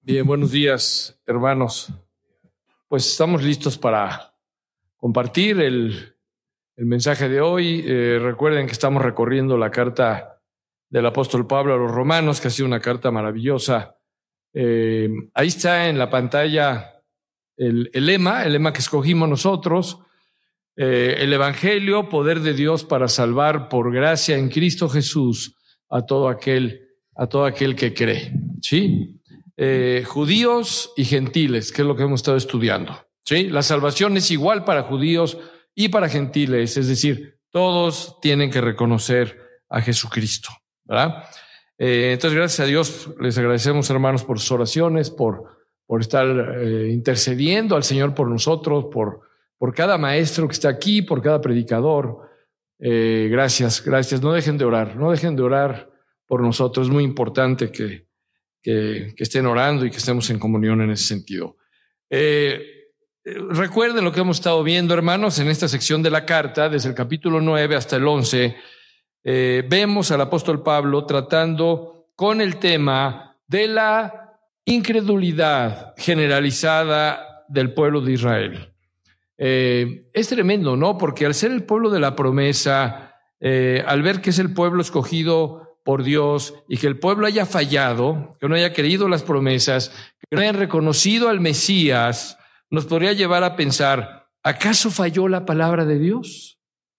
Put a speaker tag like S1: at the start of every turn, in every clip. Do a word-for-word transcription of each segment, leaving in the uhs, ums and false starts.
S1: Bien, buenos días, hermanos. Pues estamos listos para compartir el, el mensaje de hoy. Eh, recuerden que estamos recorriendo la carta del apóstol Pablo a los romanos, que ha sido una carta maravillosa. Eh, ahí está en la pantalla el, el lema, el lema que escogimos nosotros, eh, el Evangelio, poder de Dios para salvar por gracia en Cristo Jesús a todo aquel, a todo aquel que cree, ¿sí? Eh, judíos y gentiles, que es lo que hemos estado estudiando, ¿sí? La salvación es igual para judíos y para gentiles, es decir, todos tienen que reconocer a Jesucristo, ¿verdad? Eh, entonces, gracias a Dios, les agradecemos, hermanos, por sus oraciones, por, por estar eh, intercediendo al Señor por nosotros, por, por cada maestro que está aquí, por cada predicador. Eh, gracias, gracias. No dejen de orar, no dejen de orar por nosotros. Es muy importante que Que, que estén orando y que estemos en comunión en ese sentido. Eh, recuerden lo que hemos estado viendo, hermanos, en esta sección de la carta, desde el capítulo nueve hasta el once, eh, vemos al apóstol Pablo tratando con el tema de la incredulidad generalizada del pueblo de Israel. Eh, es tremendo, ¿no? Porque al ser el pueblo de la promesa, eh, al ver que es el pueblo escogido por Dios y que el pueblo haya fallado, que no haya creído las promesas, que no hayan reconocido al Mesías, nos podría llevar a pensar, ¿acaso falló la palabra de Dios?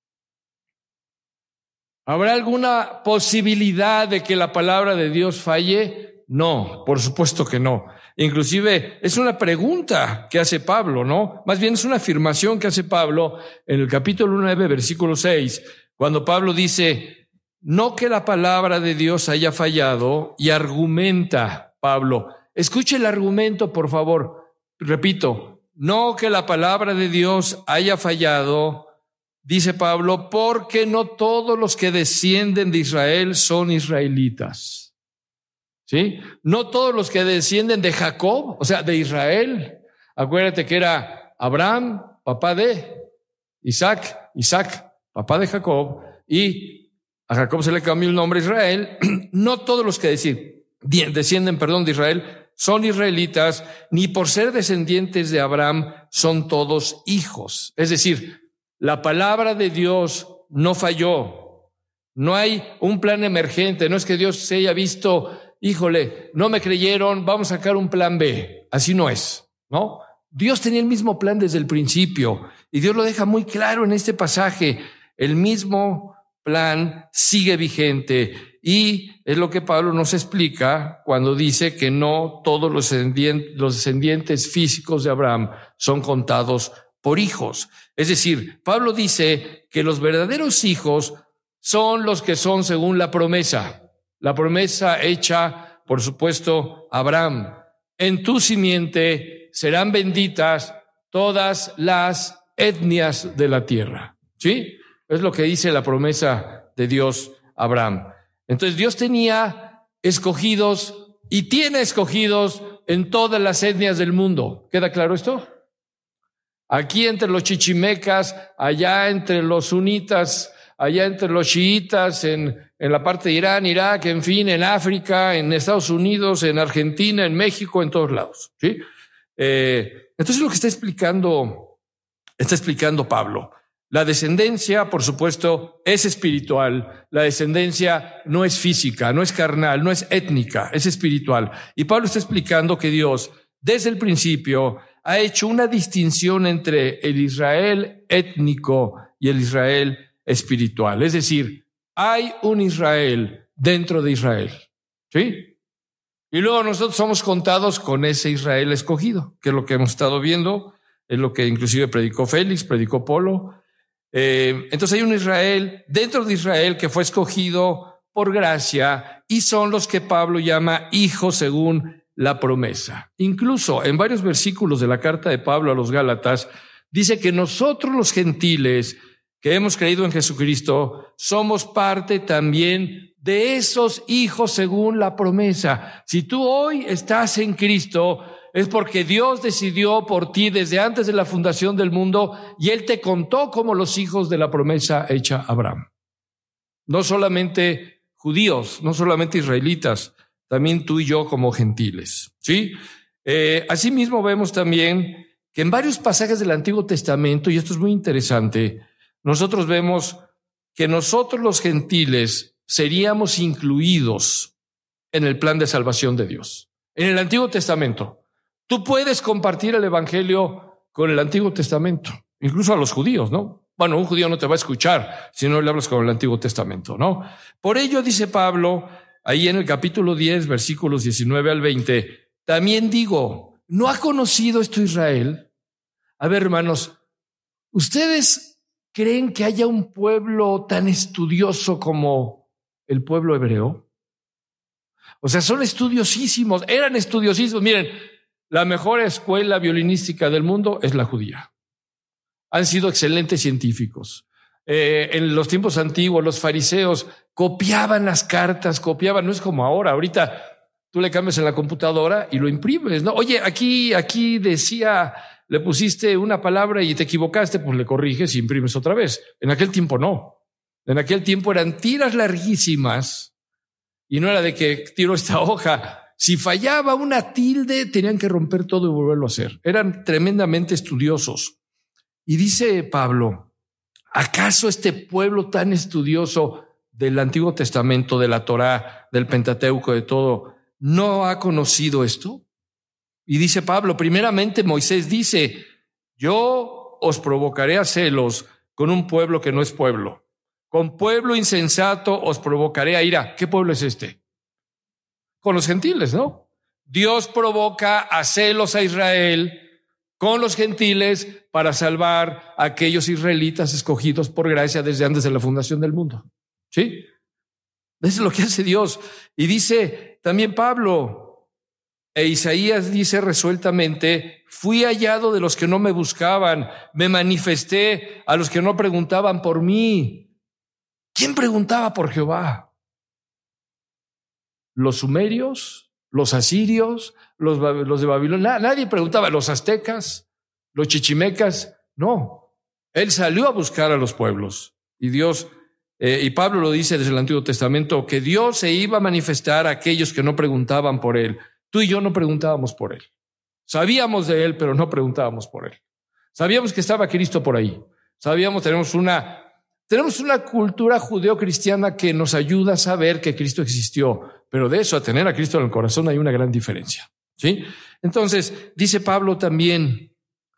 S1: ¿Habrá alguna posibilidad de que la palabra de Dios falle? No, por supuesto que no. Inclusive es una pregunta que hace Pablo, ¿no? Más bien es una afirmación que hace Pablo en el capítulo nueve, versículo seis, cuando Pablo dice: no que la palabra de Dios haya fallado, y argumenta Pablo. Escuche el argumento, por favor. Repito, no que la palabra de Dios haya fallado, dice Pablo, porque no todos los que descienden de Israel son israelitas. ¿Sí? No todos los que descienden de Jacob, o sea, de Israel. Acuérdate que era Abraham, papá de Isaac, Isaac, papá de Jacob, y a Jacob se le cambió el nombre Israel. No todos los que descienden, perdón, de Israel son israelitas, ni por ser descendientes de Abraham son todos hijos. Es decir, la palabra de Dios no falló. No hay un plan emergente. No es que Dios se haya visto, híjole, no me creyeron, vamos a sacar un plan B. Así no es, ¿no? Dios tenía el mismo plan desde el principio, y Dios lo deja muy claro en este pasaje. El mismo plan sigue vigente, y es lo que Pablo nos explica cuando dice que no todos los descendientes, los descendientes físicos de Abraham son contados por hijos. Es decir, Pablo dice que los verdaderos hijos son los que son según la promesa, la promesa hecha, por supuesto, a Abraham. En tu simiente serán benditas todas las etnias de la tierra. ¿Sí? Es lo que dice la promesa de Dios a Abraham. Entonces Dios tenía escogidos y tiene escogidos en todas las etnias del mundo. ¿Queda claro esto? Aquí entre los chichimecas, allá entre los sunitas, allá entre los chiitas, en, en la parte de Irán, Irak, en fin, en África, en Estados Unidos, en Argentina, en México, en todos lados. ¿Sí? Eh, entonces lo que está explicando, está explicando Pablo. La descendencia, por supuesto, es espiritual. La descendencia no es física, no es carnal, no es étnica, es espiritual. Y Pablo está explicando que Dios, desde el principio, ha hecho una distinción entre el Israel étnico y el Israel espiritual. Es decir, hay un Israel dentro de Israel. ¿Sí? Y luego nosotros somos contados con ese Israel escogido, que es lo que hemos estado viendo, es lo que inclusive predicó Félix, predicó Polo. Eh, entonces hay un Israel dentro de Israel que fue escogido por gracia, y son los que Pablo llama hijos según la promesa. Incluso en varios versículos de la carta de Pablo a los Gálatas dice que nosotros los gentiles que hemos creído en Jesucristo somos parte también de esos hijos según la promesa. Si tú hoy estás en Cristo, es porque Dios decidió por ti desde antes de la fundación del mundo, y Él te contó como los hijos de la promesa hecha a Abraham. No solamente judíos, no solamente israelitas, también tú y yo como gentiles, ¿sí? Eh, asimismo vemos también que en varios pasajes del Antiguo Testamento, y esto es muy interesante, nosotros vemos que nosotros los gentiles seríamos incluidos en el plan de salvación de Dios. En el Antiguo Testamento, tú puedes compartir el Evangelio con el Antiguo Testamento, incluso a los judíos, ¿no? Bueno, un judío no te va a escuchar si no le hablas con el Antiguo Testamento, ¿no? Por ello, dice Pablo, ahí en el capítulo diez, versículos diecinueve al veinte, también digo, ¿no ha conocido esto Israel? A ver, hermanos, ¿ustedes creen que haya un pueblo tan estudioso como el pueblo hebreo? O sea, son estudiosísimos, eran estudiosísimos. Miren, la mejor escuela violinística del mundo es la judía. Han sido excelentes científicos. Eh, en los tiempos antiguos, los fariseos copiaban las cartas, copiaban, no es como ahora. Ahorita tú le cambias en la computadora y lo imprimes, ¿no? Oye, aquí, aquí decía, le pusiste una palabra y te equivocaste, pues le corriges y imprimes otra vez. En aquel tiempo no. En aquel tiempo eran tiras larguísimas y no era de que tiro esta hoja. Si fallaba una tilde, tenían que romper todo y volverlo a hacer. Eran tremendamente estudiosos. Y dice Pablo, ¿acaso este pueblo tan estudioso del Antiguo Testamento, de la Torá, del Pentateuco, de todo, no ha conocido esto? Y dice Pablo, primeramente Moisés dice, yo os provocaré a celos con un pueblo que no es pueblo. Con pueblo insensato os provocaré a ira. ¿Qué pueblo es este? Con los gentiles, ¿no? Dios provoca a celos a Israel con los gentiles para salvar a aquellos israelitas escogidos por gracia desde antes de la fundación del mundo. ¿Sí? Eso es lo que hace Dios. Y dice también Pablo, e Isaías dice resueltamente, fui hallado de los que no me buscaban, me manifesté a los que no preguntaban por mí. ¿Quién preguntaba por Jehová? ¿Los sumerios? ¿Los asirios? ¿Los, los de Babilonia? Nadie preguntaba. ¿Los aztecas? ¿Los chichimecas? No. Él salió a buscar a los pueblos. Y Dios, eh, y Pablo lo dice desde el Antiguo Testamento, que Dios se iba a manifestar a aquellos que no preguntaban por él. Tú y yo no preguntábamos por él. Sabíamos de él, pero no preguntábamos por él. Sabíamos que estaba Cristo por ahí. Sabíamos, tenemos una... Tenemos una cultura judeo-cristiana que nos ayuda a saber que Cristo existió, pero de eso a tener a Cristo en el corazón hay una gran diferencia, ¿sí? Entonces, dice Pablo también,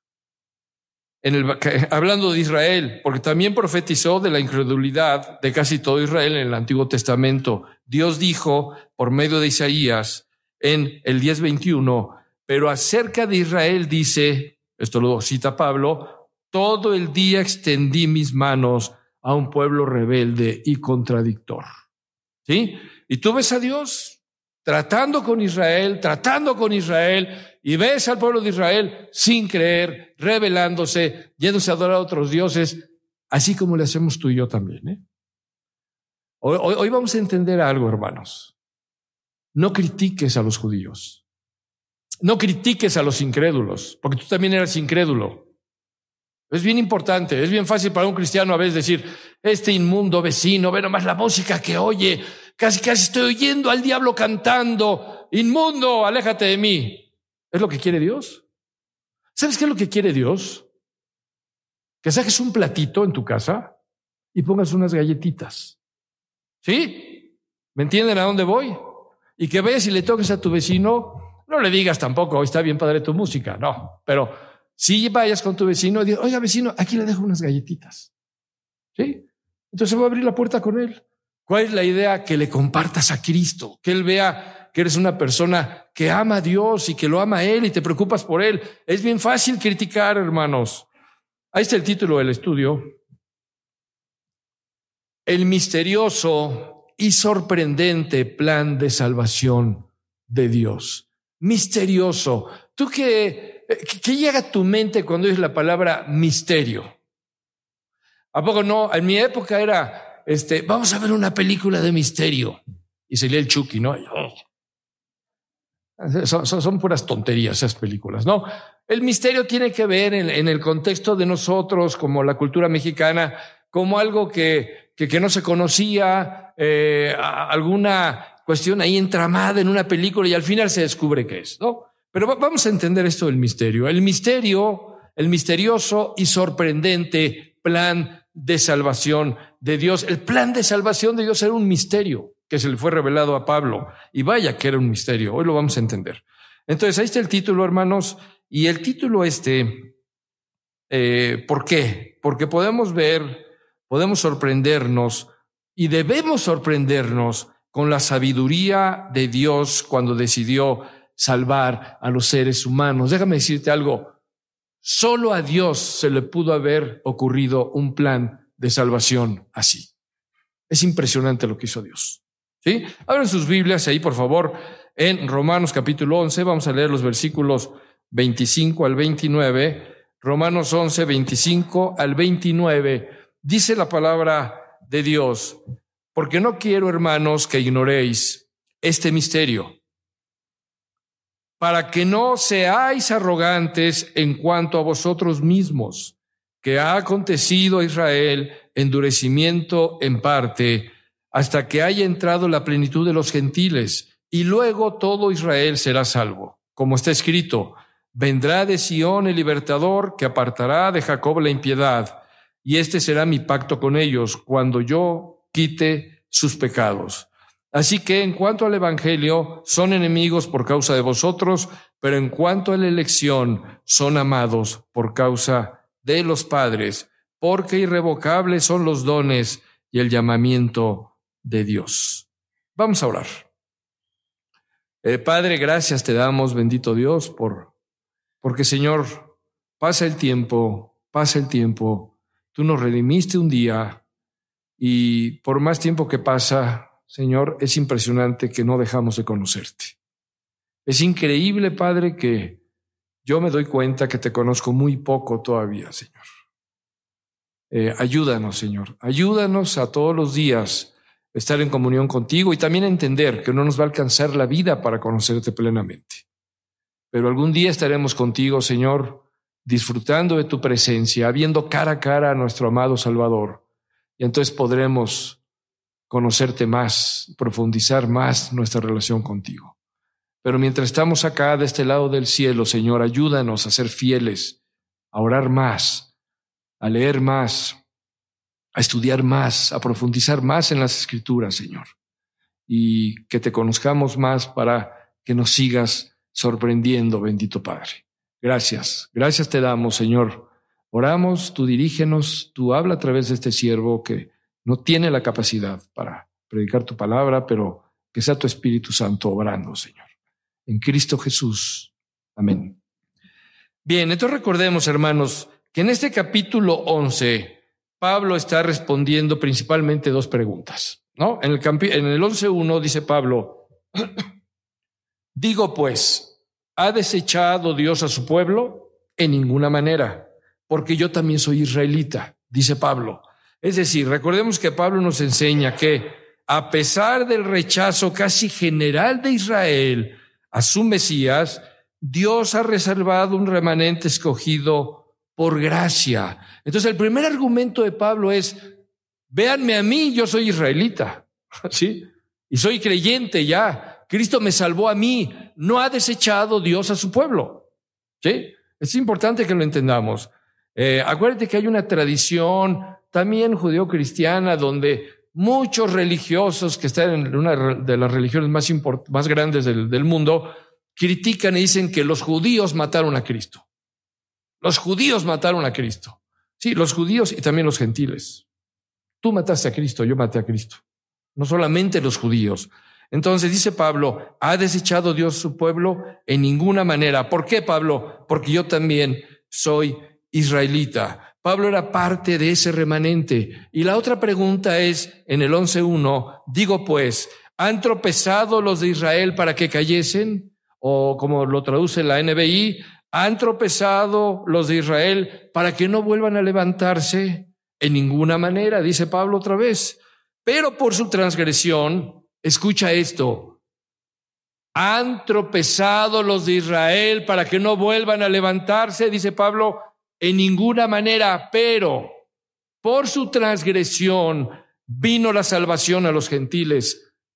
S1: en el, hablando de Israel, porque también profetizó de la incredulidad de casi todo Israel en el Antiguo Testamento. Dios dijo, por medio de Isaías, en el diez veintiuno, pero acerca de Israel dice, esto lo cita Pablo, todo el día extendí mis manos a un pueblo rebelde y contradictor. ¿Sí? Y tú ves a Dios tratando con Israel, tratando con Israel, y ves al pueblo de Israel sin creer, rebelándose, yéndose a adorar a otros dioses, así como le hacemos tú y yo también, ¿eh? Hoy, hoy, hoy vamos a entender algo, hermanos. No critiques a los judíos. No critiques a los incrédulos, porque tú también eras incrédulo. Es bien importante, es bien fácil para un cristiano a veces decir, este inmundo vecino, ve nomás la música que oye, casi casi estoy oyendo al diablo cantando, inmundo, aléjate de mí. ¿Es lo que quiere Dios? ¿Sabes qué es lo que quiere Dios? Que saques un platito en tu casa y pongas unas galletitas. ¿Sí? ¿Me entienden a dónde voy? Y que vayas y le toques a tu vecino, no le digas tampoco, hoy está bien padre tu música, no, pero si vayas con tu vecino y digas, oiga vecino, aquí le dejo unas galletitas. ¿Sí? Entonces va a abrir la puerta con él. ¿Cuál es la idea? Que le compartas a Cristo, que él vea que eres una persona que ama a Dios y que lo ama a él y te preocupas por él. Es bien fácil criticar, hermanos. Ahí está el título del estudio. El misterioso y sorprendente plan de salvación de Dios. Misterioso. Tú que ¿Qué llega a tu mente cuando oyes la palabra misterio? ¿A poco no? En mi época era, este, vamos a ver una película de misterio. Y salía el Chucky, ¿no? Oh. Son, son, son puras tonterías esas películas, ¿no? El misterio tiene que ver en, en el contexto de nosotros, como la cultura mexicana, como algo que, que, que no se conocía, eh, alguna cuestión ahí entramada en una película y al final se descubre qué es, ¿no? Pero vamos a entender esto del misterio. El misterio, el misterioso y sorprendente plan de salvación de Dios. El plan de salvación de Dios era un misterio que se le fue revelado a Pablo. Y vaya que era un misterio. Hoy lo vamos a entender. Entonces, ahí está el título, hermanos. Y el título este, eh, ¿por qué? Porque podemos ver, podemos sorprendernos y debemos sorprendernos con la sabiduría de Dios cuando decidió salvar a los seres humanos. Déjame decirte algo. Solo a Dios se le pudo haber ocurrido un plan de salvación así. Es impresionante lo que hizo Dios. ¿Sí? Abran sus Biblias ahí, por favor, en Romanos capítulo once. Vamos a leer los versículos veinticinco al veintinueve. Romanos once, veinticinco al veintinueve. Dice la palabra de Dios: porque no quiero, hermanos, que ignoréis este misterio, para que no seáis arrogantes en cuanto a vosotros mismos, que ha acontecido a Israel endurecimiento en parte, hasta que haya entrado la plenitud de los gentiles, y luego todo Israel será salvo. Como está escrito: vendrá de Sión el libertador, que apartará de Jacob la impiedad, y este será mi pacto con ellos, cuando yo quite sus pecados. Así que en cuanto al evangelio, son enemigos por causa de vosotros, pero en cuanto a la elección, son amados por causa de los padres, porque irrevocables son los dones y el llamamiento de Dios. Vamos a orar. Eh, Padre, gracias te damos, bendito Dios, por, porque Señor, pasa el tiempo, pasa el tiempo. Tú nos redimiste un día y por más tiempo que pasa, Señor, es impresionante que no dejamos de conocerte. Es increíble, Padre, que yo me doy cuenta que te conozco muy poco todavía, Señor. Eh, ayúdanos, Señor. Ayúdanos a todos los días estar en comunión contigo y también entender que no nos va a alcanzar la vida para conocerte plenamente. Pero algún día estaremos contigo, Señor, disfrutando de tu presencia, viendo cara a cara a nuestro amado Salvador. Y entonces podremos conocerte más, profundizar más nuestra relación contigo. Pero mientras estamos acá de este lado del cielo, Señor, ayúdanos a ser fieles, a orar más, a leer más, a estudiar más, a profundizar más en las Escrituras, Señor, y que te conozcamos más para que nos sigas sorprendiendo, bendito Padre. Gracias, gracias te damos, Señor. Oramos, tú dirígenos, tú habla a través de este siervo que no tiene la capacidad para predicar tu palabra, pero que sea tu Espíritu Santo obrando, Señor. En Cristo Jesús. Amén. Bien, entonces recordemos, hermanos, que en este capítulo once, Pablo está respondiendo principalmente dos preguntas, ¿no? En el, campi- en el once uno dice Pablo: digo pues, ¿ha desechado Dios a su pueblo? En ninguna manera, porque yo también soy israelita, dice Pablo. Es decir, recordemos que Pablo nos enseña que a pesar del rechazo casi general de Israel a su Mesías, Dios ha reservado un remanente escogido por gracia. Entonces el primer argumento de Pablo es: véanme a mí, yo soy israelita, ¿sí? Y soy creyente ya. Cristo me salvó a mí. No ha desechado Dios a su pueblo, ¿sí? Es importante que lo entendamos. Eh, acuérdate que hay una tradición también judeo-cristiana donde muchos religiosos que están en una de las religiones más, import- más grandes del, del mundo critican y dicen que los judíos mataron a Cristo. Los judíos mataron a Cristo. Sí, los judíos y también los gentiles. Tú mataste a Cristo, yo maté a Cristo. No solamente los judíos. Entonces dice Pablo: ¿ha desechado Dios su pueblo? En ninguna manera. ¿Por qué, Pablo? Porque yo también soy israelita. Pablo era parte de ese remanente. Y la otra pregunta es, en el once uno, digo pues, ¿han tropezado los de Israel para que cayesen? O como lo traduce la N B I, ¿han tropezado los de Israel para que no vuelvan a levantarse? En ninguna manera, dice Pablo otra vez. Pero por su transgresión, escucha esto, ¿han tropezado los de Israel para que no vuelvan a levantarse? Dice Pablo, en ninguna manera, pero por su transgresión vino la salvación a los gentiles,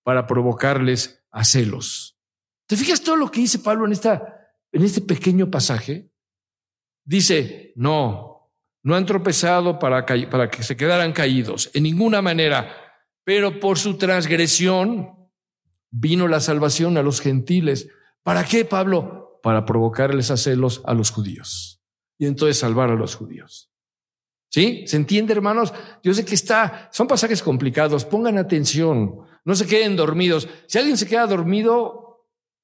S1: para provocarles a celos. ¿Te fijas todo lo que dice Pablo en, esta, en este pequeño pasaje? Dice, no, no han tropezado para, para que se quedaran caídos, en ninguna manera, pero por su transgresión vino la salvación a los gentiles. ¿Para qué, Pablo? Para provocarles a celos a los judíos y entonces salvar a los judíos. ¿Sí? ¿Se entiende, hermanos? Yo sé que está, son pasajes complicados, pongan atención, no se queden dormidos. Si alguien se queda dormido,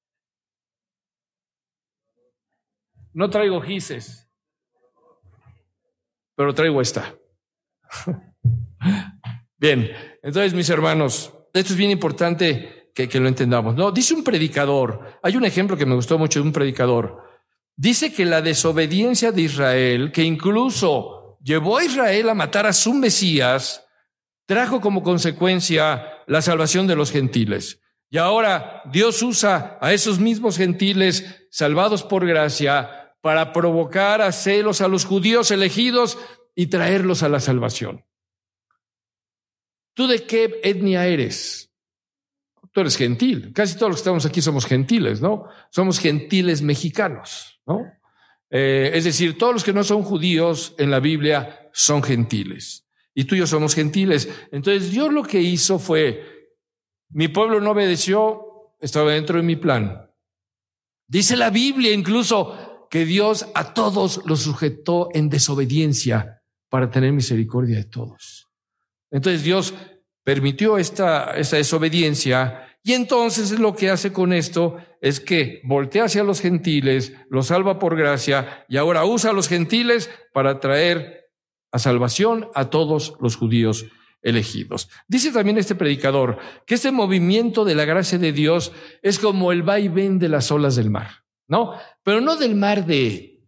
S1: no traigo gises, pero traigo esta. Bien, entonces, mis hermanos, esto es bien importante que, que lo entendamos. No, dice un predicador, hay un ejemplo que me gustó mucho de un predicador. Dice que la desobediencia de Israel, que incluso llevó a Israel a matar a su Mesías, trajo como consecuencia la salvación de los gentiles. Y ahora Dios usa a esos mismos gentiles salvados por gracia para provocar a celos a los judíos elegidos y traerlos a la salvación. ¿Tú de qué etnia eres? Tú eres gentil. Casi todos los que estamos aquí somos gentiles, ¿no? Somos gentiles mexicanos, ¿no? Eh, es decir, todos los que no son judíos en la Biblia son gentiles. Y tú y yo somos gentiles. Entonces Dios lo que hizo fue, mi pueblo no obedeció, estaba dentro de mi plan. Dice la Biblia incluso que Dios a todos los sujetó en desobediencia para tener misericordia de todos. Entonces Dios permitió esta, esta desobediencia y entonces lo que hace con esto es que voltea hacia los gentiles, los salva por gracia y ahora usa a los gentiles para traer a salvación a todos los judíos elegidos. Dice también este predicador que este movimiento de la gracia de Dios es como el vaivén de las olas del mar, ¿no? Pero no del mar de,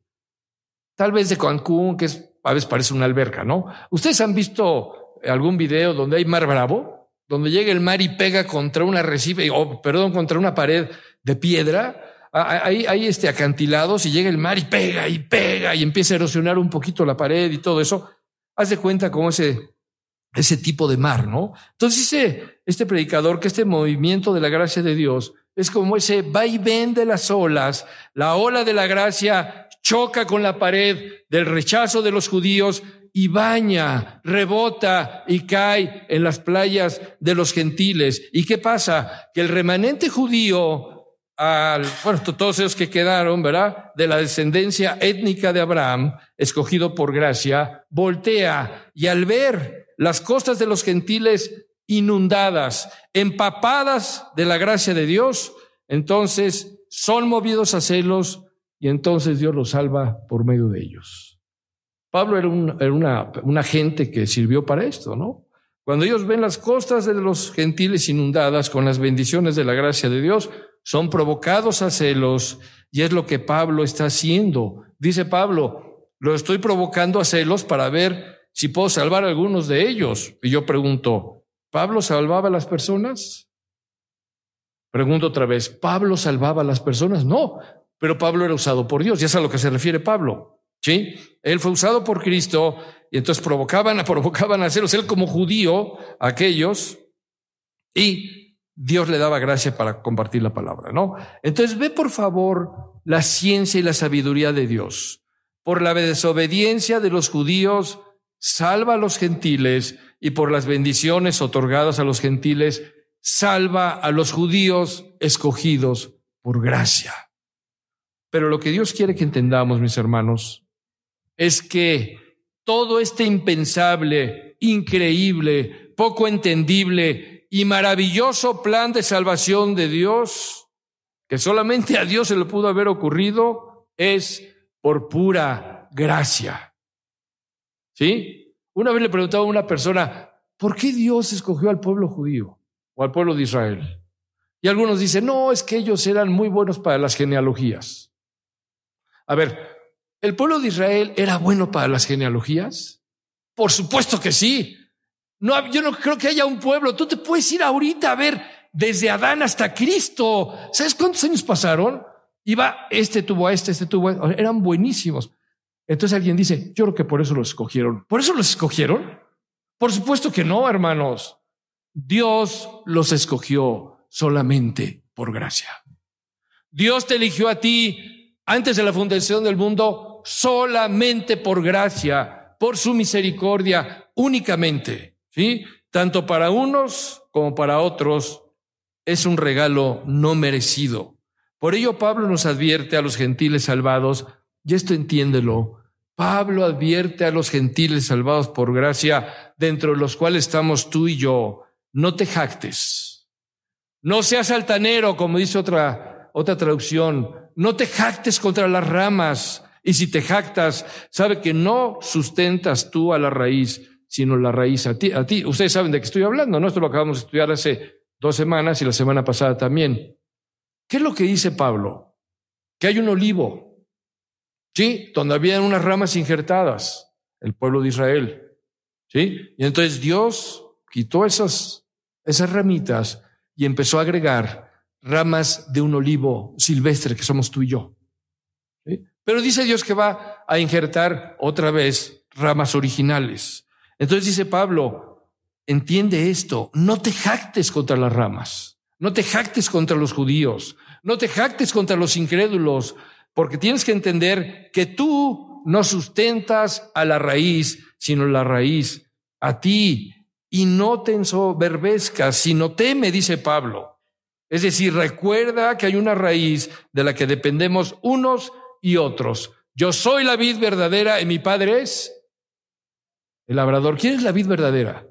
S1: tal vez de Cancún, que es, a veces parece una alberca, ¿no? Ustedes han visto algún video donde hay mar bravo, donde llega el mar y pega contra un arrecife, o perdón, contra una pared de piedra. Hay, hay este acantilados y llega el mar y pega y pega y empieza a erosionar un poquito la pared y todo eso. Haz de cuenta como ese, ese tipo de mar, ¿no? Entonces dice este predicador que este movimiento de la gracia de Dios es como ese vaivén de las olas. La ola de la gracia choca con la pared del rechazo de los judíos y baña, rebota y cae en las playas de los gentiles. ¿Y qué pasa? Que el remanente judío, al, bueno, todos ellos que quedaron, ¿verdad?, de la descendencia étnica de Abraham, escogido por gracia, voltea y al ver las costas de los gentiles inundadas, empapadas de la gracia de Dios, entonces son movidos a celos y entonces Dios los salva por medio de ellos. Pablo era, un, era una, una gente que sirvió para esto, ¿no? Cuando ellos ven las costas de los gentiles inundadas con las bendiciones de la gracia de Dios, son provocados a celos y es lo que Pablo está haciendo. Dice Pablo, lo estoy provocando a celos para ver si puedo salvar a algunos de ellos. Y yo pregunto, ¿Pablo salvaba a las personas? Pregunto otra vez, ¿Pablo salvaba a las personas? No, pero Pablo era usado por Dios, ya es a lo que se refiere Pablo. ¿Sí? Él fue usado por Cristo y entonces provocaban, provocaban a celos, él como judío, a aquellos, y Dios le daba gracia para compartir la palabra, ¿no? Entonces ve por favor la ciencia y la sabiduría de Dios. Por la desobediencia de los judíos, salva a los gentiles y por las bendiciones otorgadas a los gentiles, salva a los judíos escogidos por gracia. Pero lo que Dios quiere que entendamos, mis hermanos, es que todo este impensable, increíble, poco entendible y maravilloso plan de salvación de Dios, que solamente a Dios se le pudo haber ocurrido, es por pura gracia. ¿Sí? Una vez le preguntaba a una persona, ¿por qué Dios escogió al pueblo judío o al pueblo de Israel? Y algunos dicen, no, es que ellos eran muy buenos para las genealogías. A ver, ¿el pueblo de Israel era bueno para las genealogías? Por supuesto que sí. No, yo no creo que haya un pueblo. Tú te puedes ir ahorita a ver desde Adán hasta Cristo. ¿Sabes cuántos años pasaron? Iba, este tuvo a este, este tuvo a este. Eran buenísimos. Entonces alguien dice, yo creo que por eso los escogieron. ¿Por eso los escogieron? Por supuesto que no, hermanos. Dios los escogió solamente por gracia. Dios te eligió a ti antes de la fundación del mundo solamente por gracia, por su misericordia, únicamente, ¿sí? Tanto para unos como para otros es un regalo no merecido. Por ello Pablo nos advierte a los gentiles salvados, y esto entiéndelo, Pablo advierte a los gentiles salvados por gracia, dentro de los cuales estamos tú y yo, no te jactes, no seas altanero, como dice otra, otra traducción, no te jactes contra las ramas, y si te jactas, sabe que no sustentas tú a la raíz, sino la raíz a ti. A ti. Ustedes saben de qué estoy hablando, ¿no? Esto lo acabamos de estudiar hace dos semanas y la semana pasada también. ¿Qué es lo que dice Pablo? Que hay un olivo, ¿sí? Donde había unas ramas injertadas, el pueblo de Israel, ¿sí? Y entonces Dios quitó esas, esas ramitas y empezó a agregar ramas de un olivo silvestre que somos tú y yo, ¿sí? Pero dice Dios que va a injertar otra vez ramas originales. Entonces dice Pablo, entiende esto, no te jactes contra las ramas, no te jactes contra los judíos, no te jactes contra los incrédulos, porque tienes que entender que tú no sustentas a la raíz, sino la raíz a ti, y no te ensoberbezcas, sino teme, dice Pablo. Es decir, recuerda que hay una raíz de la que dependemos unos y otros. Yo soy la vid verdadera y mi padre es el labrador. ¿Quién es la vid verdadera?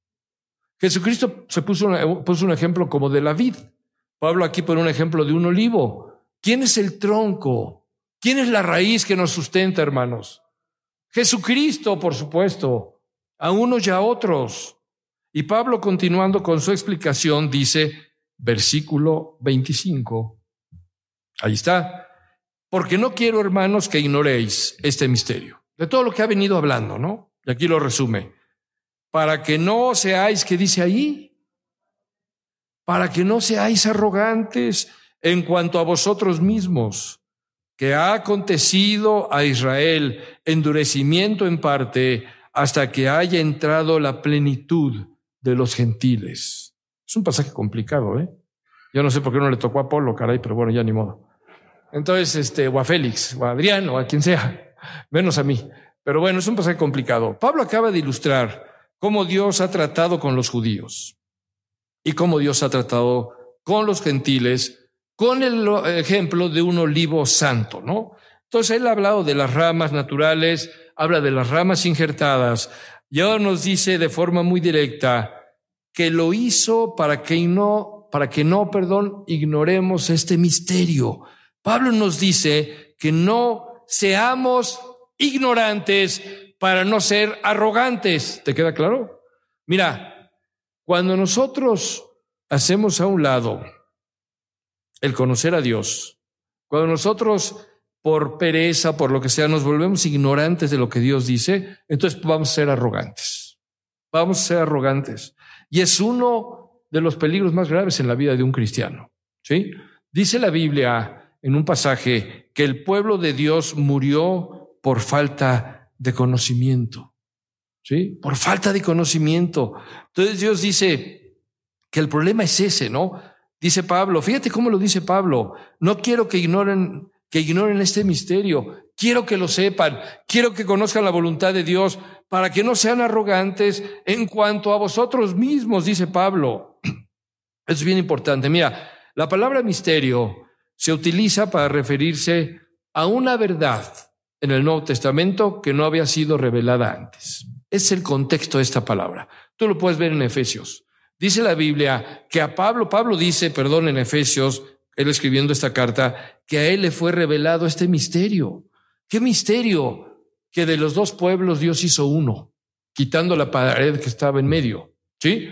S1: Jesucristo se puso, una, puso un ejemplo como de la vid. Pablo aquí pone un ejemplo de un olivo. ¿Quién es el tronco? ¿Quién es la raíz que nos sustenta, hermanos? Jesucristo, por supuesto, a unos y a otros. Y Pablo, continuando con su explicación, dice, versículo veinticinco, ahí está, porque no quiero, hermanos, que ignoréis este misterio, de todo lo que ha venido hablando, ¿no? Y aquí lo resume. Para que no seáis, ¿qué dice ahí? Para que no seáis arrogantes en cuanto a vosotros mismos, que ha acontecido a Israel endurecimiento en parte hasta que haya entrado la plenitud de los gentiles. Es un pasaje complicado, ¿eh? Yo no sé por qué no le tocó a Pablo, caray, pero bueno, ya ni modo. Entonces, este, o a Félix, o a Adrián, o a quien sea, menos a mí. Pero bueno, es un pasaje complicado. Pablo acaba de ilustrar cómo Dios ha tratado con los judíos y cómo Dios ha tratado con los gentiles, con el ejemplo de un olivo santo, ¿no? Entonces él ha hablado de las ramas naturales, habla de las ramas injertadas, y ahora nos dice de forma muy directa que lo hizo para que no, para que no, perdón, ignoremos este misterio. Pablo nos dice que no seamos ignorantes para no ser arrogantes. ¿Te queda claro? Mira, cuando nosotros hacemos a un lado el conocer a Dios, cuando nosotros por pereza, por lo que sea, nos volvemos ignorantes de lo que Dios dice, entonces vamos a ser arrogantes. Vamos a ser arrogantes. Y es uno de los peligros más graves en la vida de un cristiano, ¿sí? Dice la Biblia en un pasaje que el pueblo de Dios murió por falta de conocimiento, ¿sí? Por falta de conocimiento. Entonces Dios dice que el problema es ese, ¿no? Dice Pablo, fíjate cómo lo dice Pablo, no quiero que ignoren, que ignoren este misterio, quiero que lo sepan, quiero que conozcan la voluntad de Dios, para que no sean arrogantes en cuanto a vosotros mismos, dice Pablo. Eso es bien importante. Mira, la palabra misterio se utiliza para referirse a una verdad en el Nuevo Testamento que no había sido revelada antes. Es el contexto de esta palabra. Tú lo puedes ver en Efesios. Dice la Biblia que a Pablo, Pablo dice, perdón, en Efesios, él escribiendo esta carta, que a él le fue revelado este misterio. ¿Qué misterio? Que de los dos pueblos Dios hizo uno, quitando la pared que estaba en medio, ¿sí?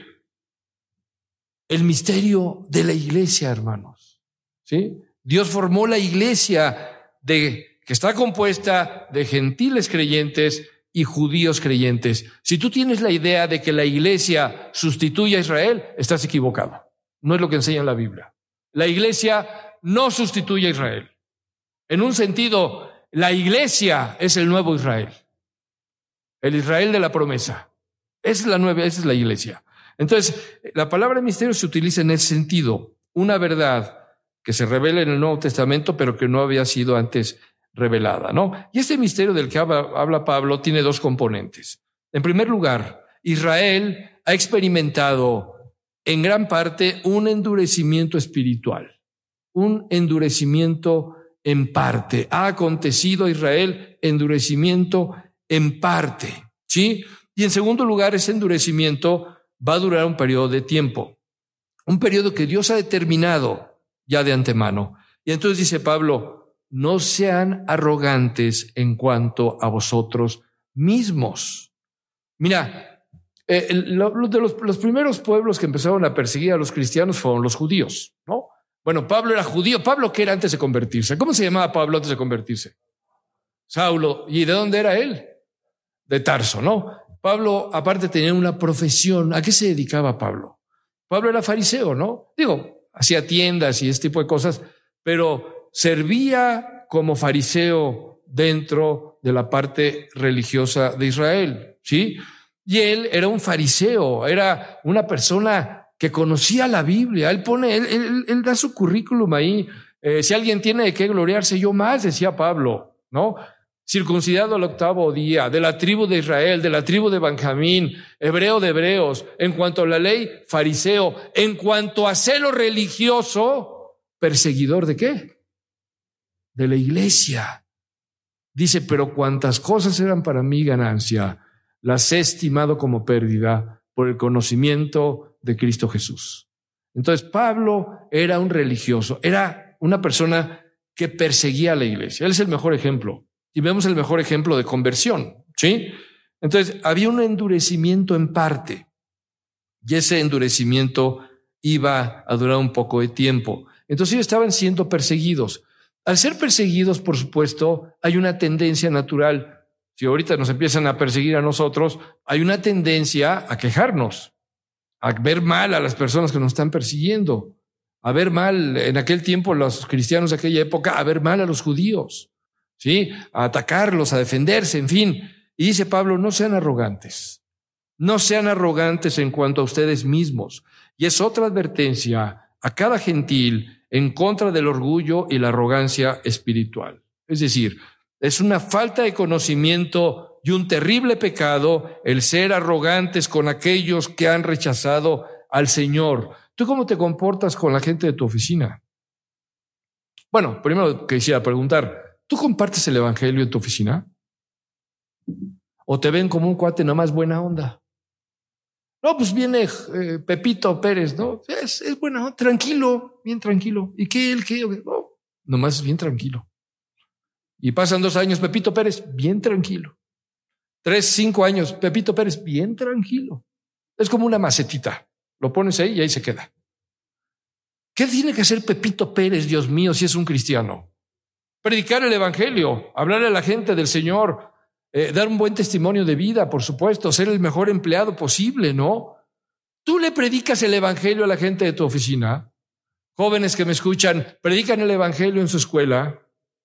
S1: El misterio de la iglesia, hermanos, ¿sí? Dios formó la iglesia de, que está compuesta de gentiles creyentes y judíos creyentes. Si tú tienes la idea de que la iglesia sustituye a Israel, estás equivocado. No es lo que enseña la Biblia. La iglesia no sustituye a Israel. En un sentido, la iglesia es el nuevo Israel. El Israel de la promesa. Esa es la nueva, esa es la iglesia. Entonces, la palabra misterio se utiliza en ese sentido. Una verdad que se revela en el Nuevo Testamento, pero que no había sido antes revelada, ¿no? Y este misterio del que habla, habla Pablo tiene dos componentes. En primer lugar, Israel ha experimentado en gran parte un endurecimiento espiritual, un endurecimiento en parte. Ha acontecido a Israel endurecimiento en parte, ¿sí? Y en segundo lugar, ese endurecimiento va a durar un periodo de tiempo, un periodo que Dios ha determinado ya de antemano. Y entonces dice Pablo, no sean arrogantes en cuanto a vosotros mismos. Mira, eh, lo, lo de los, los primeros pueblos que empezaron a perseguir a los cristianos fueron los judíos, ¿no? Bueno, Pablo era judío. ¿Pablo qué era antes de convertirse? ¿Cómo se llamaba Pablo antes de convertirse? Saulo. ¿Y de dónde era él? De Tarso, ¿no? Pablo, aparte, tenía una profesión. ¿A qué se dedicaba Pablo? Pablo era fariseo, ¿no? Digo, hacía tiendas y este tipo de cosas, pero servía como fariseo dentro de la parte religiosa de Israel, ¿sí? Y él era un fariseo, era una persona que conocía la Biblia. Él pone, él, él, él da su currículum ahí. Eh, si alguien tiene de qué gloriarse, yo más, decía Pablo, ¿no? Circuncidado al octavo día, de la tribu de Israel, de la tribu de Benjamín, hebreo de hebreos, en cuanto a la ley, fariseo, en cuanto a celo religioso, perseguidor ¿de qué? De la iglesia. Dice, pero cuantas cosas eran para mí ganancia, las he estimado como pérdida por el conocimiento de Cristo Jesús. Entonces Pablo era un religioso, era una persona que perseguía a la iglesia. Él es el mejor ejemplo. Y vemos el mejor ejemplo de conversión, ¿sí? Entonces, había un endurecimiento en parte, y ese endurecimiento iba a durar un poco de tiempo. Entonces, ellos estaban siendo perseguidos. Al ser perseguidos, por supuesto, hay una tendencia natural. Si ahorita nos empiezan a perseguir a nosotros, hay una tendencia a quejarnos, a ver mal a las personas que nos están persiguiendo, a ver mal, en aquel tiempo, los cristianos de aquella época, a ver mal a los judíos. ¿Sí? A atacarlos, a defenderse, en fin. Y dice Pablo, no sean arrogantes, no sean arrogantes en cuanto a ustedes mismos. Y es otra advertencia a cada gentil en contra del orgullo y la arrogancia espiritual. Es decir, es una falta de conocimiento y un terrible pecado el ser arrogantes con aquellos que han rechazado al Señor. ¿Tú cómo te comportas con la gente de tu oficina? Bueno, primero quisiera preguntar, ¿tú compartes el evangelio en tu oficina? ¿O te ven como un cuate nada más buena onda? No, pues viene eh, Pepito Pérez, ¿no? Es, es buena onda, tranquilo, bien tranquilo. ¿Y qué él qué? No, nomás bien tranquilo. Y pasan dos años, Pepito Pérez, bien tranquilo. Tres, cinco años, Pepito Pérez, bien tranquilo. Es como una macetita. Lo pones ahí y ahí se queda. ¿Qué tiene que hacer Pepito Pérez, Dios mío, si es un cristiano? Predicar el evangelio, hablarle a la gente del Señor, eh, dar un buen testimonio de vida, por supuesto, ser el mejor empleado posible, ¿no? Tú le predicas el evangelio a la gente de tu oficina. Jóvenes que me escuchan, predican el evangelio en su escuela.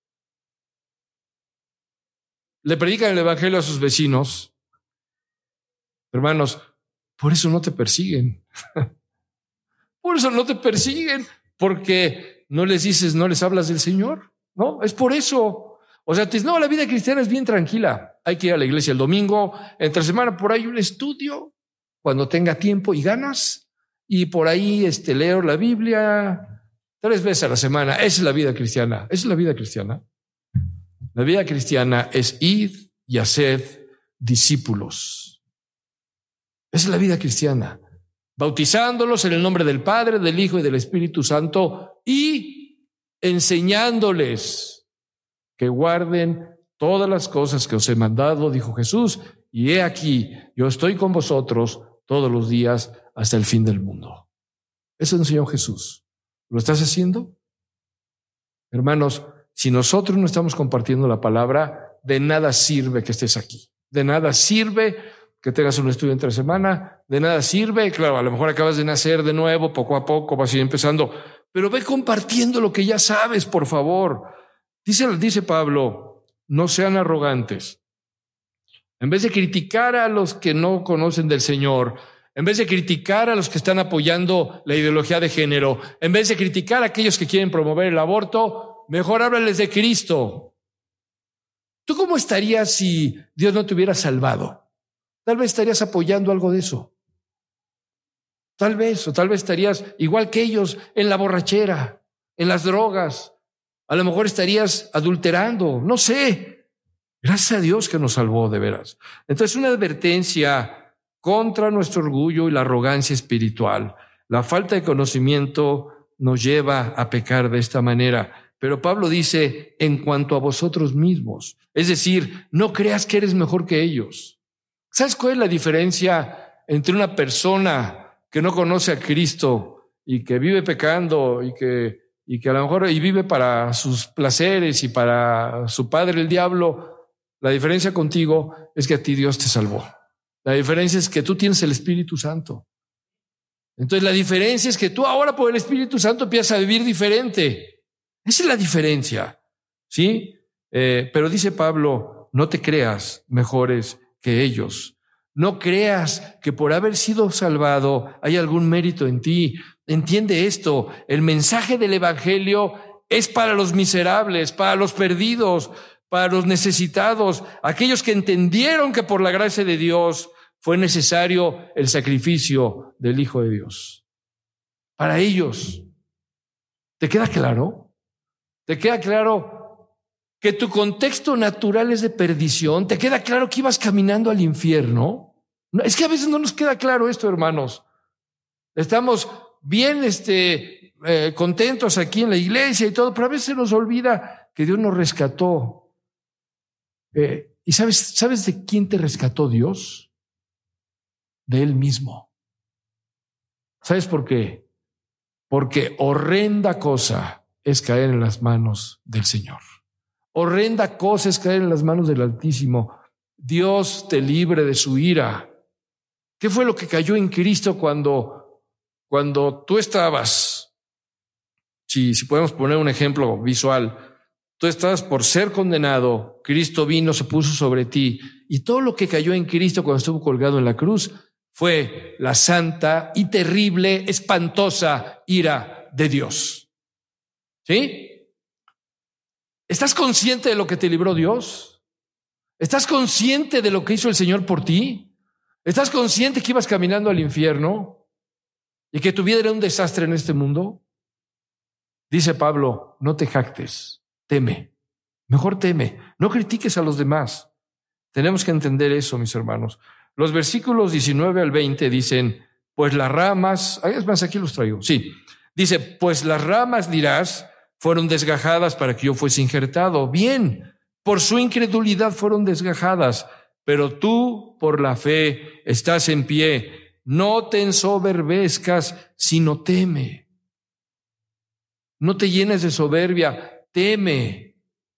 S1: Le predican el evangelio a sus vecinos. Hermanos, por eso no te persiguen. Por eso no te persiguen, porque no les dices, no les hablas del Señor. No, es por eso. O sea, te dices, no, la vida cristiana es bien tranquila. Hay que ir a la iglesia el domingo, entre semana por ahí un estudio, cuando tenga tiempo y ganas, y por ahí este, leo la Biblia tres veces a la semana. Esa es la vida cristiana. Esa es la vida cristiana. La vida cristiana es ir y hacer discípulos. Esa es la vida cristiana. Bautizándolos en el nombre del Padre, del Hijo y del Espíritu Santo y enseñándoles que guarden todas las cosas que os he mandado, dijo Jesús, y he aquí, yo estoy con vosotros todos los días hasta el fin del mundo. Eso enseñó Jesús. ¿Lo estás haciendo? Hermanos, si nosotros no estamos compartiendo la palabra, de nada sirve que estés aquí. De nada sirve que tengas un estudio entre semana, de nada sirve, claro, a lo mejor acabas de nacer de nuevo, poco a poco vas a ir empezando, pero ve compartiendo lo que ya sabes, por favor. Dice, dice Pablo, no sean arrogantes. En vez de criticar a los que no conocen del Señor, en vez de criticar a los que están apoyando la ideología de género, en vez de criticar a aquellos que quieren promover el aborto, mejor háblales de Cristo. ¿Tú cómo estarías si Dios no te hubiera salvado? Tal vez estarías apoyando algo de eso. Tal vez, o tal vez estarías igual que ellos en la borrachera, en las drogas. A lo mejor estarías adulterando, no sé. Gracias a Dios que nos salvó de veras. Entonces, una advertencia contra nuestro orgullo y la arrogancia espiritual. La falta de conocimiento nos lleva a pecar de esta manera. Pero Pablo dice, en cuanto a vosotros mismos, es decir, no creas que eres mejor que ellos. ¿Sabes cuál es la diferencia entre una persona que no conoce a Cristo y que vive pecando y que, y que a lo mejor y vive para sus placeres y para su padre el diablo? La diferencia contigo es que a ti Dios te salvó. La diferencia es que tú tienes el Espíritu Santo. Entonces la diferencia es que tú ahora por el Espíritu Santo empiezas a vivir diferente. Esa es la diferencia, ¿sí? Eh, pero dice Pablo, no te creas mejores que ellos. No creas que por haber sido salvado hay algún mérito en ti. Entiende esto, el mensaje del Evangelio es para los miserables, para los perdidos, para los necesitados, aquellos que entendieron que por la gracia de Dios fue necesario el sacrificio del Hijo de Dios. Para ellos. ¿Te queda claro? ¿Te queda claro que tu contexto natural es de perdición? ¿Te queda claro que ibas caminando al infierno? No, es que a veces no nos queda claro esto, hermanos. Estamos bien este, eh, contentos aquí en la iglesia y todo, pero a veces se nos olvida que Dios nos rescató. Eh, ¿Y sabes, sabes de quién te rescató Dios? De Él mismo. ¿Sabes por qué? Porque horrenda cosa es caer en las manos del Señor. Horrenda cosa es caer en las manos del Altísimo. Dios te libre de su ira. ¿Qué fue lo que cayó en Cristo cuando, cuando tú estabas? Si, si podemos poner un ejemplo visual, tú estabas por ser condenado, Cristo vino, se puso sobre ti, y todo lo que cayó en Cristo cuando estuvo colgado en la cruz fue la santa y terrible, espantosa ira de Dios. ¿Sí? ¿Estás consciente de lo que te libró Dios? ¿Estás consciente de lo que hizo el Señor por ti? ¿Estás consciente que ibas caminando al infierno y que tu vida era un desastre en este mundo? Dice Pablo, no te jactes, teme. Mejor teme, no critiques a los demás. Tenemos que entender eso, mis hermanos. Los versículos diecinueve al veinte dicen, pues las ramas, es más, aquí los traigo, sí. Dice, pues las ramas, dirás, fueron desgajadas para que yo fuese injertado. Bien, por su incredulidad fueron desgajadas, pero tú por la fe estás en pie. No te ensoberbezcas, sino teme. No te llenes de soberbia, teme.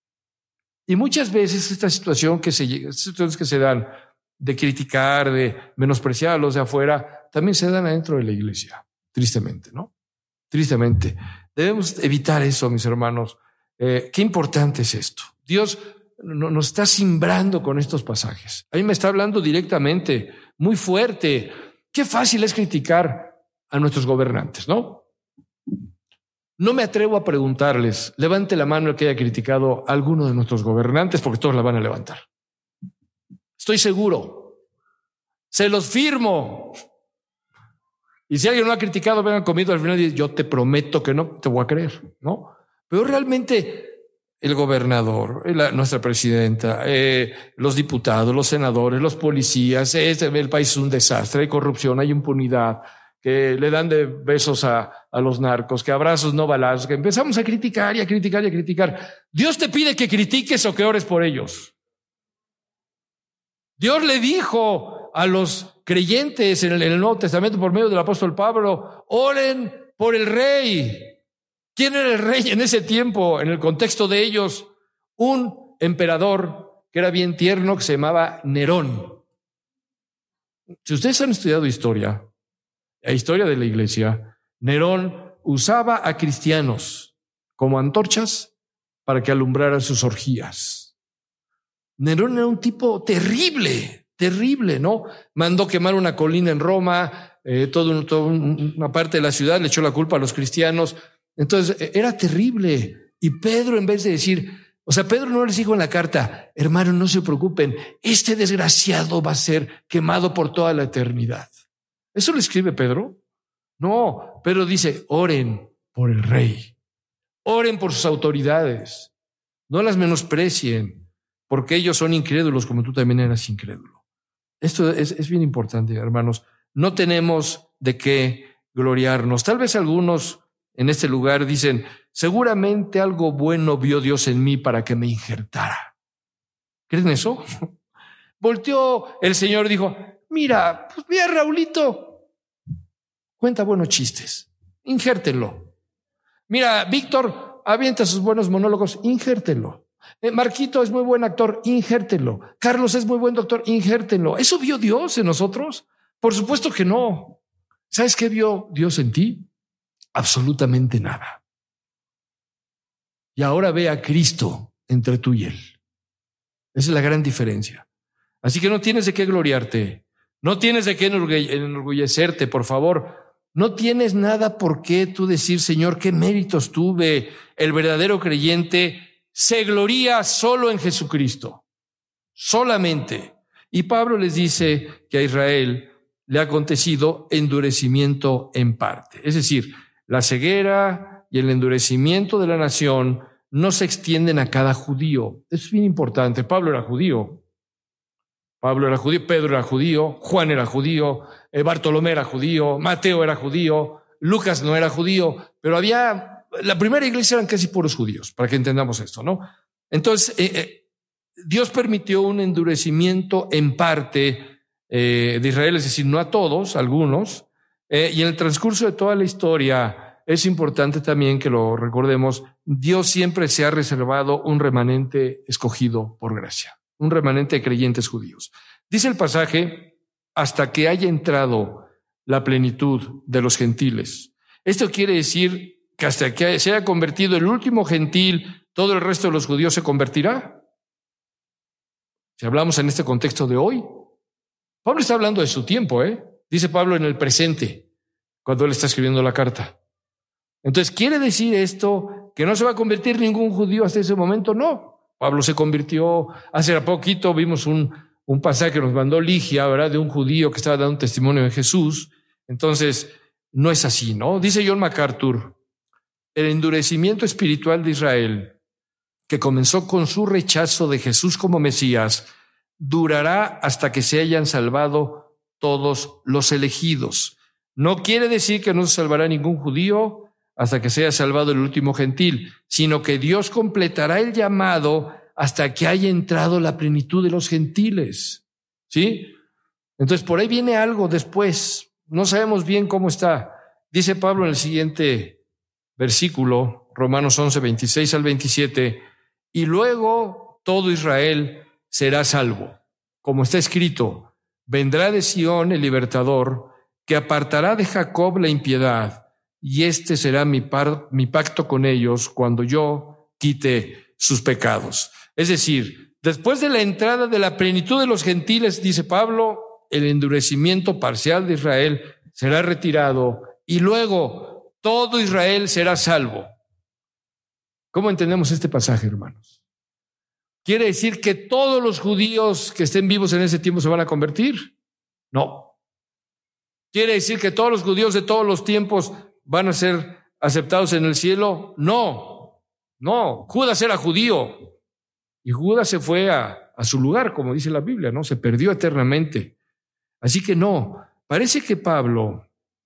S1: Y muchas veces esta situación que se, estas situaciones que se dan de criticar, de menospreciar a los de afuera, también se dan adentro de la iglesia, tristemente, ¿no? Tristemente. Debemos evitar eso, mis hermanos. Eh, qué importante es esto. Dios no, nos está simbrando con estos pasajes. A mí me está hablando directamente, muy fuerte. Qué fácil es criticar a nuestros gobernantes, ¿no? No me atrevo a preguntarles, levante la mano el que haya criticado a alguno de nuestros gobernantes, porque todos la van a levantar. Estoy seguro. Se los firmo. Y si alguien no ha criticado, vengan conmigo al final y dicen, yo te prometo que no, te voy a creer, ¿no? Pero realmente el gobernador, la, nuestra presidenta, eh, los diputados, los senadores, los policías, este, el país es un desastre, hay corrupción, hay impunidad, que le dan de besos a, a los narcos, que abrazos no balazos, que empezamos a criticar y a criticar y a criticar. Dios te pide que critiques o que ores por ellos. Dios le dijo a los creyentes en el, en el Nuevo Testamento por medio del apóstol Pablo, oren por el rey. ¿Quién era el rey en ese tiempo? En el contexto de ellos, un emperador que era bien tierno, que se llamaba Nerón. Si ustedes han estudiado historia, la historia de la iglesia, Nerón usaba a cristianos como antorchas para que alumbraran sus orgías. Nerón era un tipo terrible, terrible, ¿no? Mandó quemar una colina en Roma, eh, todo, todo una parte de la ciudad, le echó la culpa a los cristianos. Entonces, era terrible. Y Pedro, en vez de decir, o sea, Pedro no les dijo en la carta, hermanos, no se preocupen, este desgraciado va a ser quemado por toda la eternidad. ¿Eso lo escribe Pedro? No, Pedro dice, oren por el rey, oren por sus autoridades, no las menosprecien, porque ellos son incrédulos como tú también eras incrédulo. Esto es, es bien importante, hermanos. No tenemos de qué gloriarnos. Tal vez algunos en este lugar dicen, seguramente algo bueno vio Dios en mí para que me injertara. ¿Creen eso? Volteó el Señor y dijo, mira, pues mira, Raulito, cuenta buenos chistes, injértenlo. Mira, Víctor avienta sus buenos monólogos, injértenlo. Eh, Marquito es muy buen actor, injértenlo. Carlos es muy buen doctor, injértenlo. ¿Eso vio Dios en nosotros? Por supuesto que no. ¿Sabes qué vio Dios en ti? Absolutamente nada. Y ahora ve a Cristo entre tú y Él. Esa es la gran diferencia. Así que no tienes de qué gloriarte. No tienes de qué enorgullecerte, por favor. No tienes nada por qué tú decir, Señor, qué méritos tuve. El verdadero creyente se gloría solo en Jesucristo. Solamente. Y Pablo les dice que a Israel le ha acontecido endurecimiento en parte. Es decir, la ceguera y el endurecimiento de la nación no se extienden a cada judío. Eso es bien importante. Pablo era judío. Pablo era judío, Pedro era judío, Juan era judío, eh, Bartolomé era judío, Mateo era judío, Lucas no era judío, pero había, la primera iglesia eran casi puros judíos, para que entendamos esto, ¿no? Entonces, eh, eh, Dios permitió un endurecimiento en parte eh, de Israel, es decir, no a todos, algunos, eh, y en el transcurso de toda la historia es importante también que lo recordemos, Dios siempre se ha reservado un remanente escogido por gracia. Un remanente de creyentes judíos. Dice el pasaje, hasta que haya entrado la plenitud de los gentiles. Esto quiere decir que hasta que se haya convertido el último gentil, todo el resto de los judíos se convertirá. Si hablamos en este contexto de hoy, Pablo está hablando de su tiempo, ¿eh? Dice Pablo en el presente, cuando él está escribiendo la carta. Entonces, ¿quiere decir esto que no se va a convertir ningún judío hasta ese momento? No. Pablo se convirtió, hace poquito vimos un, un pasaje que nos mandó Ligia, ¿verdad? De un judío que estaba dando un testimonio de Jesús. Entonces, no es así, ¿no? Dice John MacArthur, el endurecimiento espiritual de Israel, que comenzó con su rechazo de Jesús como Mesías, durará hasta que se hayan salvado todos los elegidos. No quiere decir que no se salvará ningún judío hasta que sea salvado el último gentil, sino que Dios completará el llamado hasta que haya entrado la plenitud de los gentiles. ¿Sí? Entonces, por ahí viene algo después. No sabemos bien cómo está. Dice Pablo en el siguiente versículo, Romanos once, veintiséis al veintisiete, y luego todo Israel será salvo. Como está escrito, vendrá de Sión el libertador, que apartará de Jacob la impiedad, y este será mi, par, mi pacto con ellos cuando yo quite sus pecados. Es decir, después de la entrada de la plenitud de los gentiles, dice Pablo, el endurecimiento parcial de Israel será retirado y luego todo Israel será salvo. ¿Cómo entendemos este pasaje, hermanos? ¿Quiere decir que todos los judíos que estén vivos en ese tiempo se van a convertir? No. ¿Quiere decir que todos los judíos de todos los tiempos van a ser aceptados en el cielo? No, no. Judas era judío y Judas se fue a, a su lugar, como dice la Biblia, ¿no? Se perdió eternamente. Así que no, parece que Pablo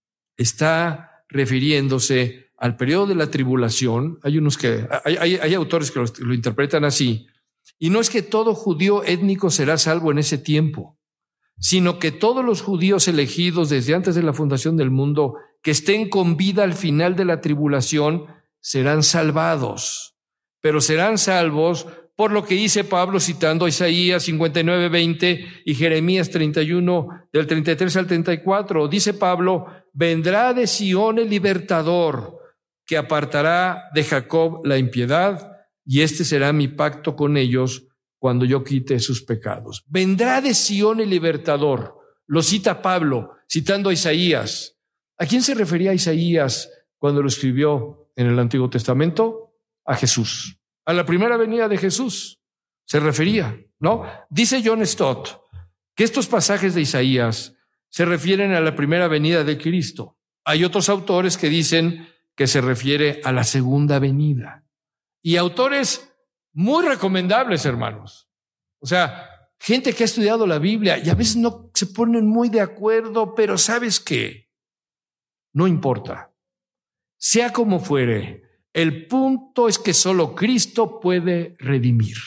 S1: está refiriéndose al periodo de la tribulación. Hay unos que, hay, hay, hay autores que lo, lo interpretan así. Y no es que todo judío étnico será salvo en ese tiempo, sino que todos los judíos elegidos desde antes de la fundación del mundo que estén con vida al final de la tribulación serán salvados, pero serán salvos por lo que dice Pablo citando Isaías cincuenta y nueve, veinte y Jeremías treinta y uno, del treinta y tres al treinta y cuatro. Dice Pablo, vendrá de Sión el libertador que apartará de Jacob la impiedad y este será mi pacto con ellos cuando yo quite sus pecados. Vendrá de Sión el libertador. Lo cita Pablo, citando a Isaías. ¿A quién se refería Isaías cuando lo escribió en el Antiguo Testamento? A Jesús. A la primera venida de Jesús se refería, ¿no? Dice John Stott que estos pasajes de Isaías se refieren a la primera venida de Cristo. Hay otros autores que dicen que se refiere a la segunda venida. Y autores muy recomendables, hermanos. O sea, gente que ha estudiado la Biblia y a veces no se ponen muy de acuerdo, pero ¿sabes qué? No importa. Sea como fuere, el punto es que solo Cristo puede redimir.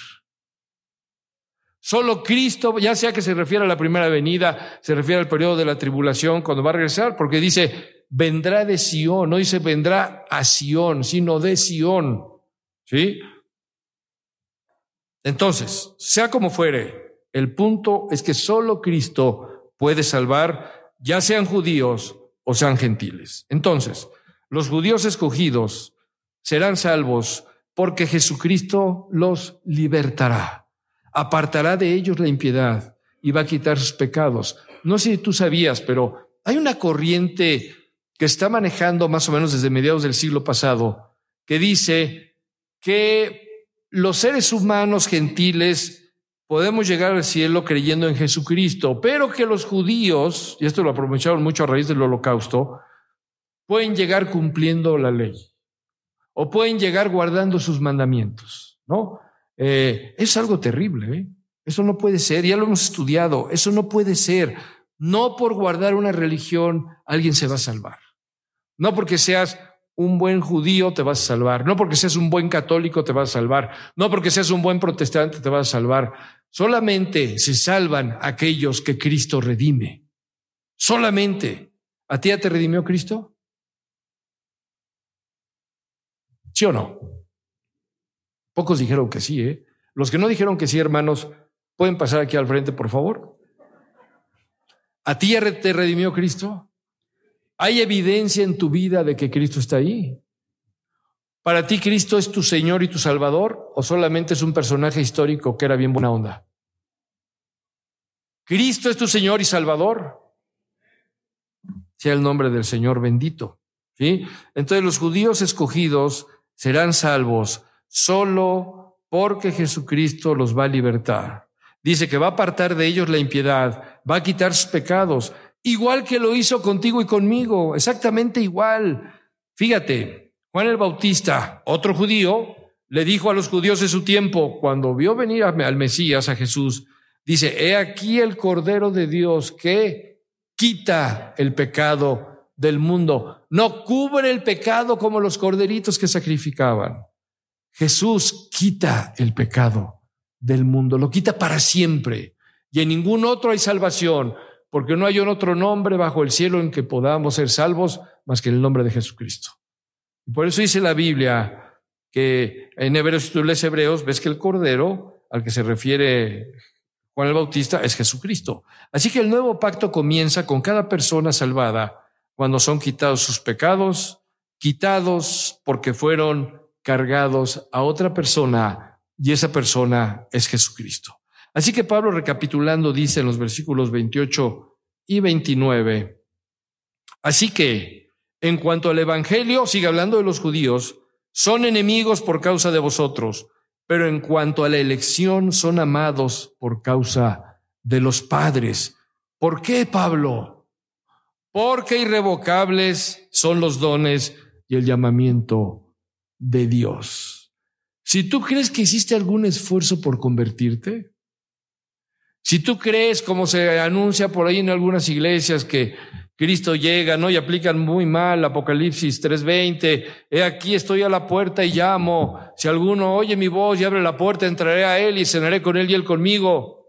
S1: Solo Cristo, ya sea que se refiere a la primera venida, se refiere al periodo de la tribulación, cuando va a regresar, porque dice, vendrá de Sión, no dice vendrá a Sión, sino de Sión. ¿Sí? Entonces, sea como fuere, el punto es que solo Cristo puede salvar, ya sean judíos o sean gentiles. Entonces, los judíos escogidos serán salvos porque Jesucristo los libertará, apartará de ellos la impiedad y va a quitar sus pecados. No sé si tú sabías, pero hay una corriente que está manejando más o menos desde mediados del siglo pasado que dice que los seres humanos gentiles podemos llegar al cielo creyendo en Jesucristo, pero que los judíos, y esto lo aprovecharon mucho a raíz del Holocausto, pueden llegar cumpliendo la ley o pueden llegar guardando sus mandamientos, ¿no? Eh, es algo terrible, ¿eh? Eso no puede ser, ya lo hemos estudiado, eso no puede ser. No por guardar una religión alguien se va a salvar. No porque seas un buen judío te vas a salvar, no porque seas un buen católico te vas a salvar, no porque seas un buen protestante te vas a salvar. Solamente se salvan aquellos que Cristo redime. Solamente. ¿A ti ya te redimió Cristo? ¿Sí o no? Pocos dijeron que sí, ¿eh? Los que no dijeron que sí, hermanos, ¿pueden pasar aquí al frente, por favor? ¿A ti ya te redimió Cristo? ¿Hay evidencia en tu vida de que Cristo está ahí? ¿Para ti Cristo es tu Señor y tu Salvador o solamente es un personaje histórico que era bien buena onda? ¿Cristo es tu Señor y Salvador? Sea el nombre del Señor bendito, ¿sí? Entonces los judíos escogidos serán salvos solo porque Jesucristo los va a libertar. Dice que va a apartar de ellos la impiedad, va a quitar sus pecados, igual que lo hizo contigo y conmigo, exactamente igual. Fíjate, Juan el Bautista, otro judío, le dijo a los judíos de su tiempo, cuando vio venir al Mesías, a Jesús, dice, he aquí el Cordero de Dios que quita el pecado del mundo. No cubre el pecado como los corderitos que sacrificaban. Jesús quita el pecado del mundo, lo quita para siempre. Y en ningún otro hay salvación, porque no hay otro nombre bajo el cielo en que podamos ser salvos más que en el nombre de Jesucristo. Y por eso dice la Biblia que en Hebreos, si tú lees Hebreos, ves que el Cordero al que se refiere Juan el Bautista es Jesucristo. Así que el nuevo pacto comienza con cada persona salvada cuando son quitados sus pecados, quitados porque fueron cargados a otra persona, y esa persona es Jesucristo. Así que Pablo, recapitulando, dice en los versículos veintiocho y veintinueve, así que en cuanto al evangelio, sigue hablando de los judíos, son enemigos por causa de vosotros, pero en cuanto a la elección, son amados por causa de los padres. ¿Por qué, Pablo? Porque irrevocables son los dones y el llamamiento de Dios. Si tú crees que hiciste algún esfuerzo por convertirte, si tú crees, como se anuncia por ahí en algunas iglesias, que Cristo llega, ¿no? Y aplican muy mal Apocalipsis tres veinte, he aquí estoy a la puerta y llamo, si alguno oye mi voz y abre la puerta, entraré a él y cenaré con él y él conmigo.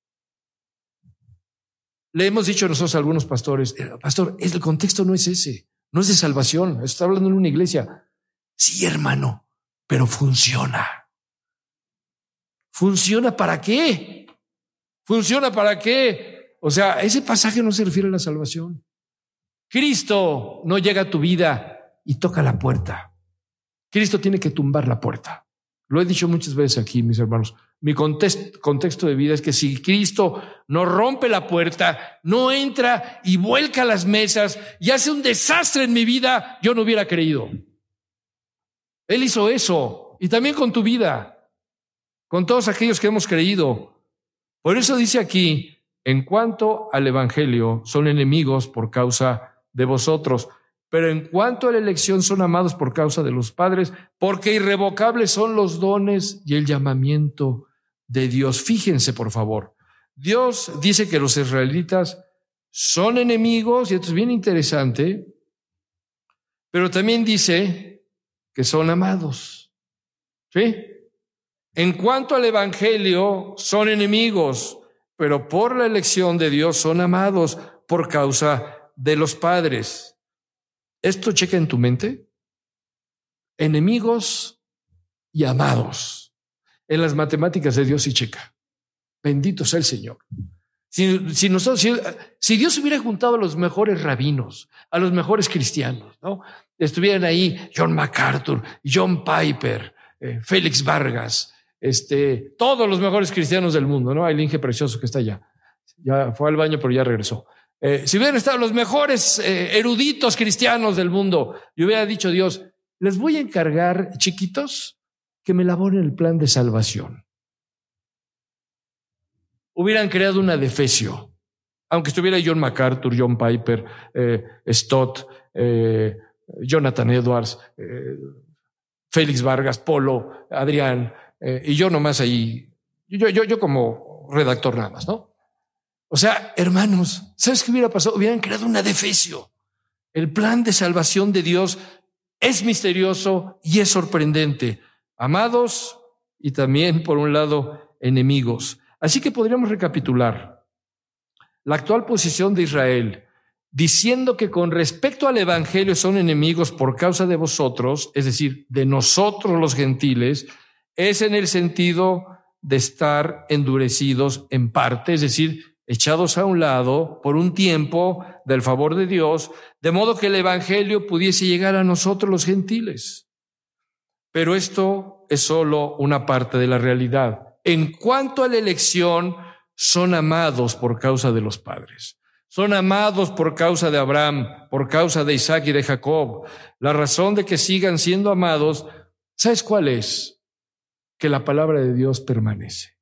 S1: Le hemos dicho a nosotros a algunos pastores, pastor, el contexto no es ese, no es de salvación, está hablando en una iglesia. Sí, hermano, pero funciona. ¿Funciona para qué? ¿Funciona para qué? O sea, ese pasaje no se refiere a la salvación. Cristo no llega a tu vida y toca la puerta. Cristo tiene que tumbar la puerta. Lo he dicho muchas veces aquí, mis hermanos. Mi contexto, contexto de vida es que si Cristo no rompe la puerta, no entra y vuelca las mesas y hace un desastre en mi vida, yo no hubiera creído. Él hizo eso, y también con tu vida, con todos aquellos que hemos creído. Por eso dice aquí, en cuanto al evangelio, son enemigos por causa de vosotros, pero en cuanto a la elección, son amados por causa de los padres, porque irrevocables son los dones y el llamamiento de Dios. Fíjense, por favor, Dios dice que los israelitas son enemigos, y esto es bien interesante, pero también dice que son amados. ¿Sí? En cuanto al evangelio, son enemigos, pero por la elección de Dios son amados por causa de los padres. ¿Esto checa en tu mente? Enemigos y amados. En las matemáticas de Dios sí checa. Bendito sea el Señor. Si, si, nosotros, si, si Dios hubiera juntado a los mejores rabinos, a los mejores cristianos, ¿no? Estuvieran ahí John MacArthur, John Piper, eh, Félix Vargas, este, todos los mejores cristianos del mundo, ¿no? El Inge precioso que está allá. Ya fue al baño, pero ya regresó. Eh, si hubieran estado los mejores eh, eruditos cristianos del mundo, y hubiera dicho Dios, les voy a encargar, chiquitos, que me elaboren el plan de salvación. Hubieran creado una defesio, aunque estuviera John MacArthur, John Piper, eh, Stott, eh, Jonathan Edwards, eh, Félix Vargas, Polo, Adrián, eh, y yo nomás ahí, yo, yo, yo como redactor nada más, ¿no? O sea, hermanos, ¿sabes qué hubiera pasado? Hubieran creado una defesio. El plan de salvación de Dios es misterioso y es sorprendente. Amados y también, por un lado, enemigos. Así que podríamos recapitular la actual posición de Israel, diciendo que con respecto al evangelio son enemigos por causa de vosotros, es decir, de nosotros los gentiles, es en el sentido de estar endurecidos en parte, es decir, echados a un lado por un tiempo del favor de Dios, de modo que el evangelio pudiese llegar a nosotros los gentiles. Pero esto es solo una parte de la realidad. En cuanto a la elección, son amados por causa de los padres. Son amados por causa de Abraham, por causa de Isaac y de Jacob. La razón de que sigan siendo amados, ¿sabes cuál es? Que la palabra de Dios permanece.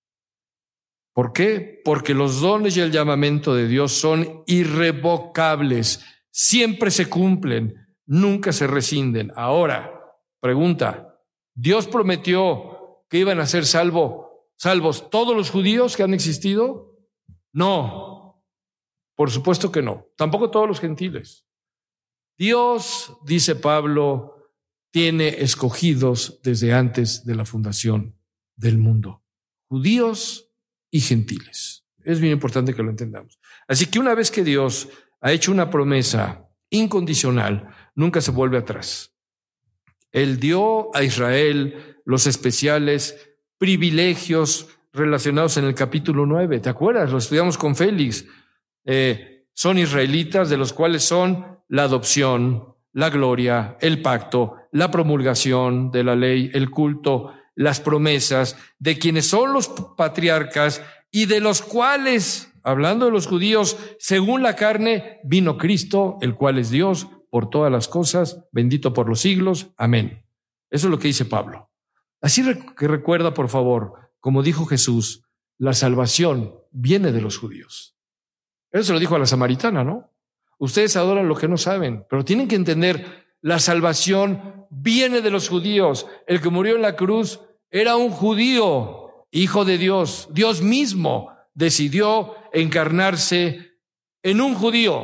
S1: ¿Por qué? Porque los dones y el llamamiento de Dios son irrevocables, siempre se cumplen, nunca se rescinden. Ahora, pregunta, ¿Dios prometió que iban a ser salvo, salvos todos los judíos que han existido? No, por supuesto que no, tampoco todos los gentiles. Dios, dice Pablo, tiene escogidos desde antes de la fundación del mundo, judíos y gentiles. Es bien importante que lo entendamos. Así que una vez que Dios ha hecho una promesa incondicional, nunca se vuelve atrás. Él dio a Israel los especiales privilegios relacionados en el capítulo nueve. ¿Te acuerdas? Lo estudiamos con Félix. Eh, son israelitas, de los cuales son la adopción, la gloria, el pacto, la promulgación de la ley, el culto, las promesas, de quienes son los patriarcas y de los cuales, hablando de los judíos, según la carne, vino Cristo, el cual es Dios por todas las cosas, bendito por los siglos. Amén. Eso es lo que dice Pablo. Así que recuerda, por favor, como dijo Jesús, la salvación viene de los judíos. Eso se lo dijo a la samaritana, ¿no? Ustedes adoran lo que no saben, pero tienen que entender, la salvación viene de los judíos. El que murió en la cruz era un judío, hijo de Dios. Dios mismo decidió encarnarse en un judío.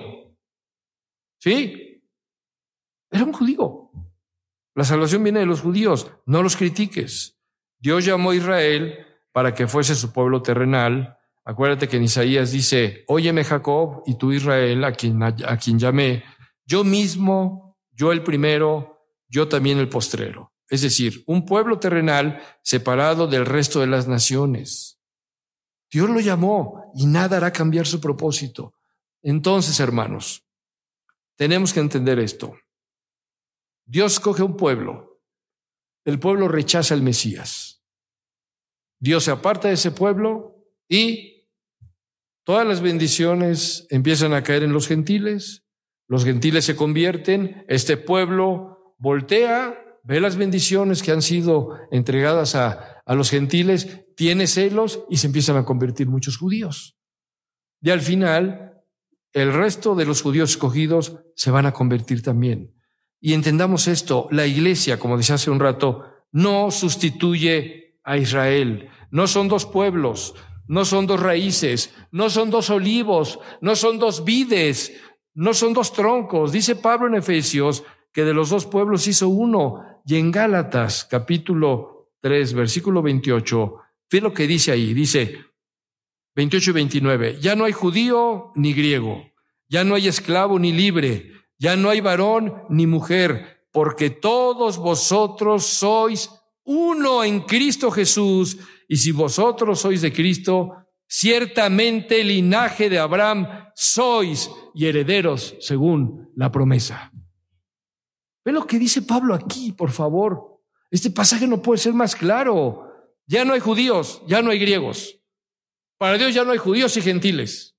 S1: ¿Sí? Era un judío. La salvación viene de los judíos. No los critiques. Dios llamó a Israel para que fuese su pueblo terrenal. Acuérdate que en Isaías dice, óyeme Jacob y tú Israel, a quien, a, a quien llamé, yo mismo, yo el primero, yo también el postrero. Es decir, un pueblo terrenal separado del resto de las naciones. Dios lo llamó y nada hará cambiar su propósito. Entonces, hermanos, tenemos que entender esto. Dios escoge un pueblo el pueblo rechaza al Mesías. Dios se aparta de ese pueblo y todas las bendiciones empiezan a caer en los gentiles. Los gentiles se convierten, este pueblo voltea, ve las bendiciones que han sido entregadas a, a los gentiles, tiene celos y se empiezan a convertir muchos judíos. Y al final, el resto de los judíos escogidos se van a convertir también. Y entendamos esto, la iglesia, como decía hace un rato, no sustituye a Israel. No son dos pueblos, no son dos raíces, no son dos olivos, no son dos vides, no son dos troncos. Dice Pablo en Efesios que de los dos pueblos hizo uno. Y en Gálatas, capítulo tres, versículo veintiocho, ve lo que dice ahí. Dice veintiocho y veintinueve, ya no hay judío ni griego, ya no hay esclavo ni libre, ya no hay varón ni mujer, porque todos vosotros sois uno en Cristo Jesús, y si vosotros sois de Cristo, ciertamente linaje de Abraham sois y herederos según la promesa. Ve lo que dice Pablo aquí, por favor. Este pasaje no puede ser más claro. Ya no hay judíos, ya no hay griegos. Para Dios ya no hay judíos y gentiles.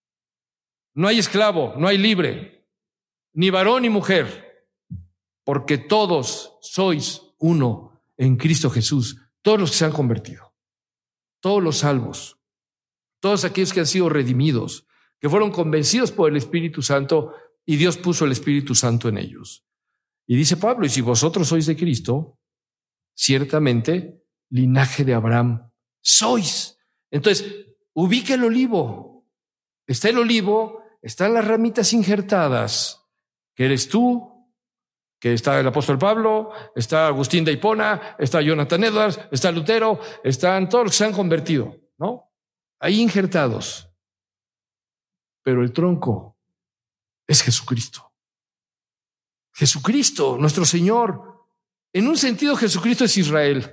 S1: No hay esclavo, no hay libre, ni varón ni mujer, porque todos sois uno en Cristo Jesús. Todos los que se han convertido, todos los salvos, todos aquellos que han sido redimidos, que fueron convencidos por el Espíritu Santo y Dios puso el Espíritu Santo en ellos. Y dice Pablo, y si vosotros sois de Cristo, ciertamente linaje de Abraham sois. Entonces, ubica el olivo. Está el olivo, están las ramitas injertadas, que eres tú, que está el apóstol Pablo, está Agustín de Hipona, está Jonathan Edwards, está Lutero, están todos los que se han convertido, ¿no? Ahí injertados. Pero el tronco es Jesucristo. Jesucristo, nuestro Señor. En un sentido, Jesucristo es Israel.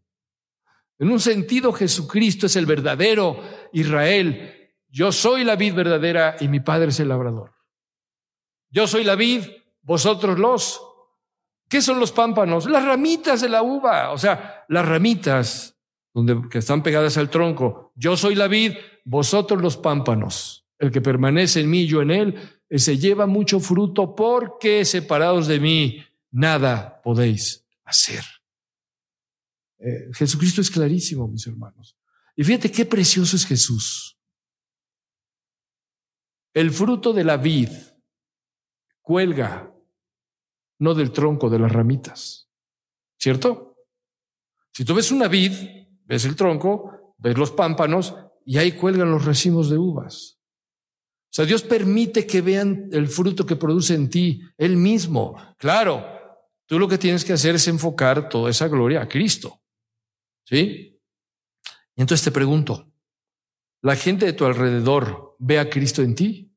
S1: En un sentido, Jesucristo es el verdadero Israel. Yo soy la vid verdadera y mi Padre es el labrador. Yo soy la vid, vosotros los. ¿Qué son los pámpanos? Las ramitas de la uva, o sea, las ramitas donde, que están pegadas al tronco. Yo soy la vid, vosotros los pámpanos. El que permanece en mí, yo en él, ese lleva mucho fruto, porque separados de mí nada podéis hacer. Eh, Jesucristo es clarísimo, mis hermanos. Y fíjate qué precioso es Jesús. El fruto de la vid cuelga, no del tronco, de las ramitas. ¿Cierto? Si tú ves una vid, ves el tronco, ves los pámpanos y ahí cuelgan los racimos de uvas. O sea, Dios permite que vean el fruto que produce en ti, Él mismo. Claro, tú lo que tienes que hacer es enfocar toda esa gloria a Cristo. ¿Sí? Y entonces te pregunto, ¿la gente de tu alrededor ve a Cristo en ti?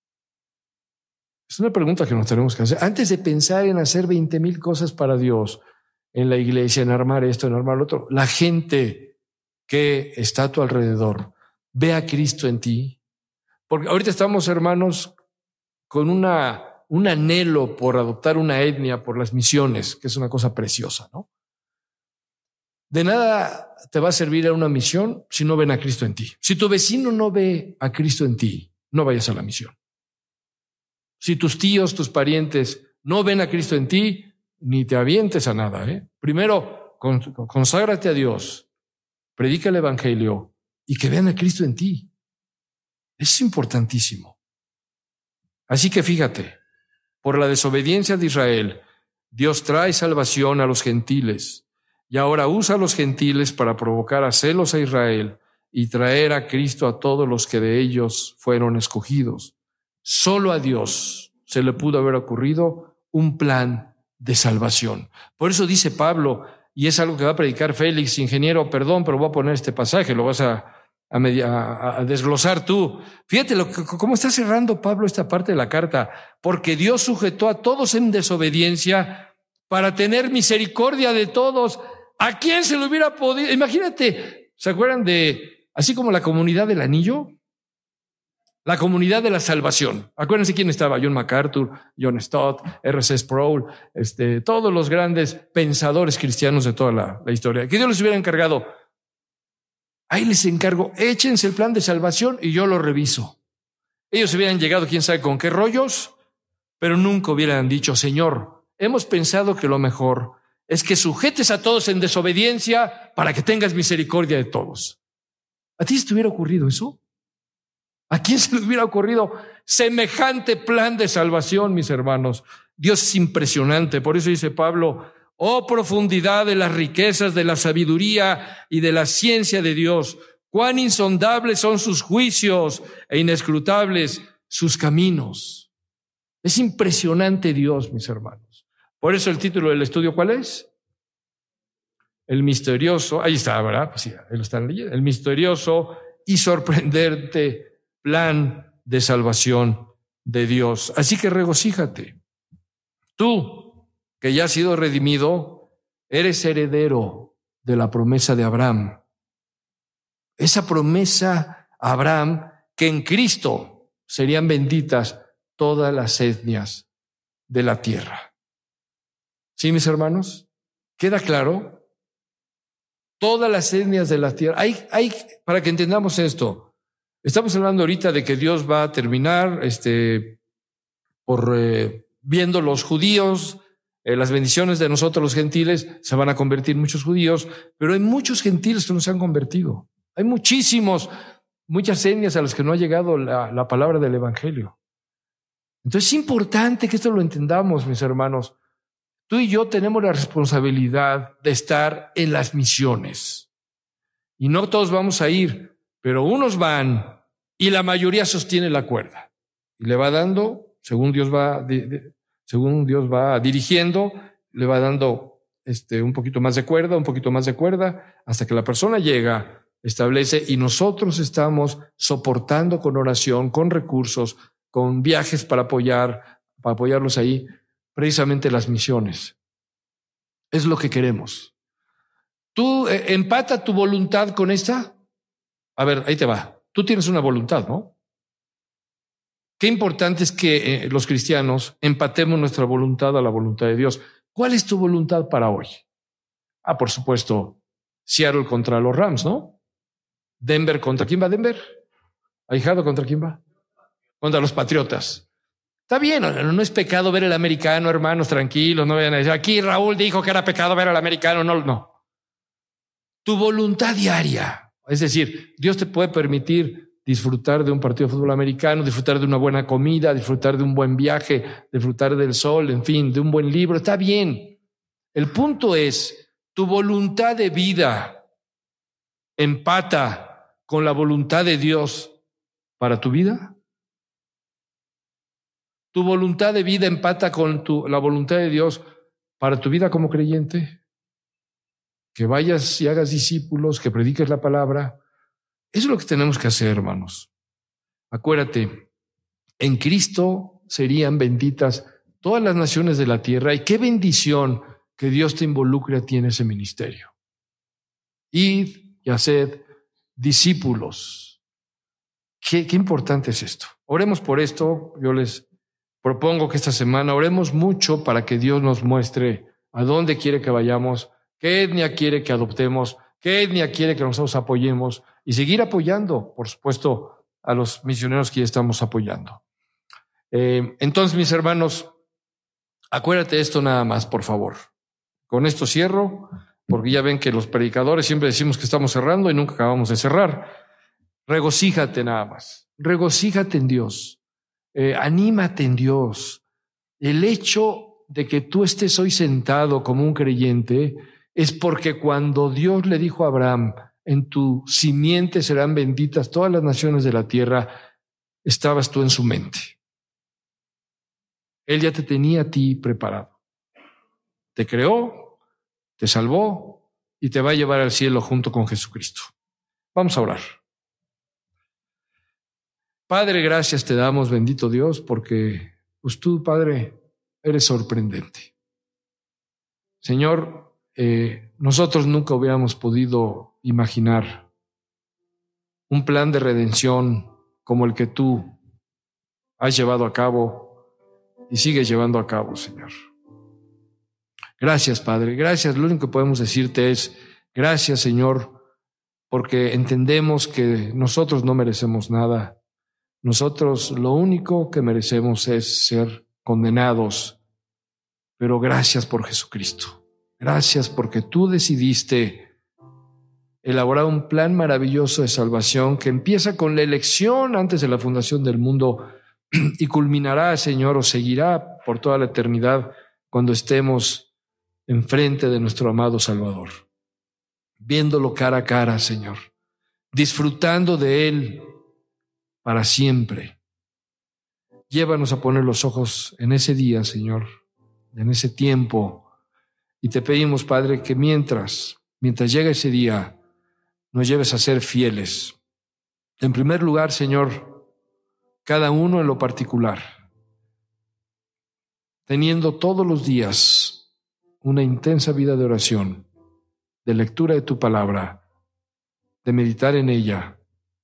S1: Es una pregunta que nos tenemos que hacer. Antes de pensar en hacer veinte mil cosas para Dios, en la iglesia, en armar esto, en armar lo otro, la gente que está a tu alrededor, ¿ve a Cristo en ti? Porque ahorita estamos, hermanos, con una, un anhelo por adoptar una etnia, por las misiones, que es una cosa preciosa, ¿no? De nada te va a servir a una misión si no ven a Cristo en ti. Si tu vecino no ve a Cristo en ti, no vayas a la misión. Si tus tíos, tus parientes no ven a Cristo en ti, ni te avientes a nada, ¿eh? Primero, conságrate a Dios, predica el evangelio y que vean a Cristo en ti. Es importantísimo. Así que fíjate, por la desobediencia de Israel, Dios trae salvación a los gentiles y ahora usa a los gentiles para provocar a celos a Israel y traer a Cristo a todos los que de ellos fueron escogidos. Solo a Dios se le pudo haber ocurrido un plan de salvación. Por eso dice Pablo, y es algo que va a predicar Félix, ingeniero, perdón, pero voy a poner este pasaje, lo vas a A, media, a, a desglosar tú. Fíjate lo que, cómo está cerrando Pablo esta parte de la carta. Porque Dios sujetó a todos en desobediencia para tener misericordia de todos. ¿A quién se le hubiera podido? Imagínate, ¿se acuerdan de, así como la comunidad del anillo? La comunidad de la salvación. Acuérdense quién estaba: John MacArthur, John Stott, R C Sproul, este, todos los grandes pensadores cristianos de toda la, la historia. Que Dios les hubiera encargado: ahí les encargo, échense el plan de salvación y yo lo reviso. Ellos hubieran llegado quién sabe con qué rollos, pero nunca hubieran dicho: Señor, hemos pensado que lo mejor es que sujetes a todos en desobediencia para que tengas misericordia de todos. ¿A ti se te hubiera ocurrido eso? ¿A quién se le hubiera ocurrido semejante plan de salvación, mis hermanos? Dios es impresionante. Por eso dice Pablo: oh profundidad de las riquezas de la sabiduría y de la ciencia de Dios, cuán insondables son sus juicios e inescrutables sus caminos. Es impresionante Dios, mis hermanos. Por eso el título del estudio, ¿cuál es? El misterioso, ahí está, ¿verdad? Pues sí, ahí lo están leyendo. El misterioso y sorprendente plan de salvación de Dios. Así que regocíjate. Tú, que ya has sido redimido, eres heredero de la promesa de Abraham. Esa promesa a Abraham, que en Cristo serían benditas todas las etnias de la tierra. ¿Sí, mis hermanos? ¿Queda claro? Todas las etnias de la tierra. Hay, hay, para que entendamos esto, estamos hablando ahorita de que Dios va a terminar este, por eh, viendo los judíos, eh, las bendiciones de nosotros los gentiles, se van a convertir muchos judíos, pero hay muchos gentiles que no se han convertido. Hay muchísimos, muchas etnias a las que no ha llegado la, la palabra del evangelio. Entonces es importante que esto lo entendamos, mis hermanos. Tú y yo tenemos la responsabilidad de estar en las misiones. Y no todos vamos a ir, pero unos van y la mayoría sostiene la cuerda. Y le va dando, según Dios va, de, de, según Dios va dirigiendo, le va dando este, un poquito más de cuerda, un poquito más de cuerda, hasta que la persona llega, establece, y nosotros estamos soportando con oración, con recursos, con viajes para apoyar, para apoyarlos ahí, precisamente las misiones. Es lo que queremos. ¿Tú eh, empata tu voluntad con esta? A ver, ahí te va. Tú tienes una voluntad, ¿no? Qué importante es que eh, los cristianos empatemos nuestra voluntad a la voluntad de Dios. ¿Cuál es tu voluntad para hoy? Ah, por supuesto, Seattle contra los Rams, ¿no? Denver contra quién va Denver? Ahijado, ¿contra quién va? Contra los Patriotas. Está bien, no, no es pecado ver el americano, hermanos, tranquilos, no vayan a decir, aquí Raúl dijo que era pecado ver al americano, no, no. Tu voluntad diaria, es decir, Dios te puede permitir disfrutar de un partido de fútbol americano, disfrutar de una buena comida, disfrutar de un buen viaje, disfrutar del sol, en fin, de un buen libro, está bien. El punto es, tu voluntad de vida empata con la voluntad de Dios para tu vida. ¿Tu voluntad de vida empata con tu, la voluntad de Dios para tu vida como creyente? Que vayas y hagas discípulos, que prediques la palabra. Eso es lo que tenemos que hacer, hermanos. Acuérdate, en Cristo serían benditas todas las naciones de la tierra, y qué bendición que Dios te involucre a ti en ese ministerio. Id y haced discípulos. Qué, qué importante es esto. Oremos por esto. Yo les propongo que esta semana oremos mucho para que Dios nos muestre a dónde quiere que vayamos, qué etnia quiere que adoptemos, qué etnia quiere que nosotros apoyemos, y seguir apoyando, por supuesto, a los misioneros que ya estamos apoyando. Eh, entonces, mis hermanos, acuérdate de esto nada más, por favor. Con esto cierro, porque ya ven que los predicadores siempre decimos que estamos cerrando y nunca acabamos de cerrar. Regocíjate nada más, regocíjate en Dios. Eh, anímate en Dios. El hecho de que tú estés hoy sentado como un creyente es porque cuando Dios le dijo a Abraham, en tu simiente serán benditas todas las naciones de la tierra, estabas tú en su mente. Él ya te tenía a ti preparado. Te creó, te salvó y te va a llevar al cielo junto con Jesucristo. Vamos a orar. Padre, gracias te damos, bendito Dios, porque pues tú, Padre, eres sorprendente. Señor, eh, nosotros nunca hubiéramos podido imaginar un plan de redención como el que tú has llevado a cabo y sigues llevando a cabo, Señor. Gracias, Padre, gracias. Lo único que podemos decirte es gracias, Señor, porque entendemos que nosotros no merecemos nada. Nosotros lo único que merecemos es ser condenados. Pero gracias por Jesucristo. Gracias porque tú decidiste elaborar un plan maravilloso de salvación que empieza con la elección antes de la fundación del mundo y culminará, Señor, o seguirá por toda la eternidad cuando estemos enfrente de nuestro amado Salvador, viéndolo cara a cara, Señor, disfrutando de Él para siempre. Llévanos a poner los ojos en ese día, Señor, en ese tiempo, y te pedimos, Padre, que mientras, mientras llega ese día, nos lleves a ser fieles. En primer lugar, Señor, cada uno en lo particular, teniendo todos los días una intensa vida de oración, de lectura de tu palabra, de meditar en ella,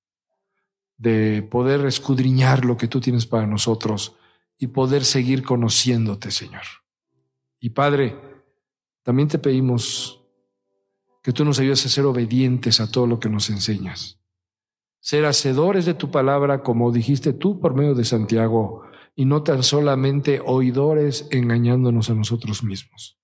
S1: de poder escudriñar lo que tú tienes para nosotros y poder seguir conociéndote, Señor. Y Padre, también te pedimos que tú nos ayudes a ser obedientes a todo lo que nos enseñas, ser hacedores de tu palabra, como dijiste tú por medio de Santiago, y no tan solamente oidores engañándonos a nosotros mismos.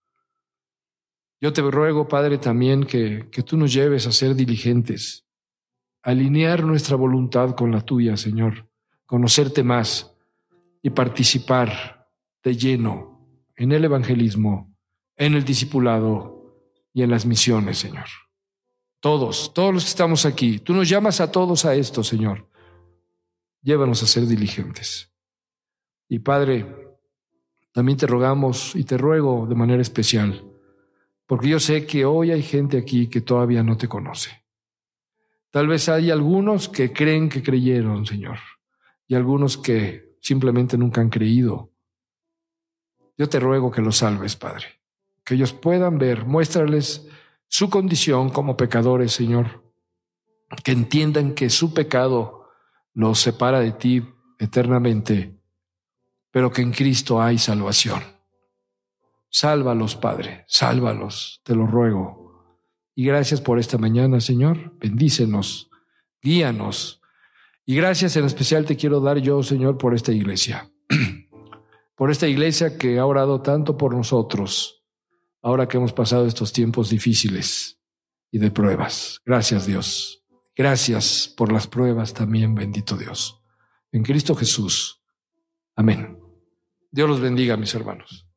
S1: Yo te ruego, Padre, también que, que tú nos lleves a ser diligentes, a alinear nuestra voluntad con la tuya, Señor, conocerte más y participar de lleno en el evangelismo, en el discipulado y en las misiones, Señor. Todos, todos los que estamos aquí, tú nos llamas a todos a esto, Señor. Llévanos a ser diligentes. Y Padre, también te rogamos y te ruego de manera especial, porque yo sé que hoy hay gente aquí que todavía no te conoce. Tal vez hay algunos que creen que creyeron, Señor, y algunos que simplemente nunca han creído. Yo te ruego que los salves, Padre, que ellos puedan ver, muéstrales su condición como pecadores, Señor, que entiendan que su pecado los separa de ti eternamente, pero que en Cristo hay salvación. Sálvalos, Padre, sálvalos, te lo ruego. Y gracias por esta mañana, Señor. Bendícenos, guíanos. Y gracias en especial te quiero dar yo, Señor, por esta iglesia. Por esta iglesia que ha orado tanto por nosotros, ahora que hemos pasado estos tiempos difíciles y de pruebas. Gracias, Dios. Gracias por las pruebas también, bendito Dios. En Cristo Jesús. Amén. Dios los bendiga, mis hermanos.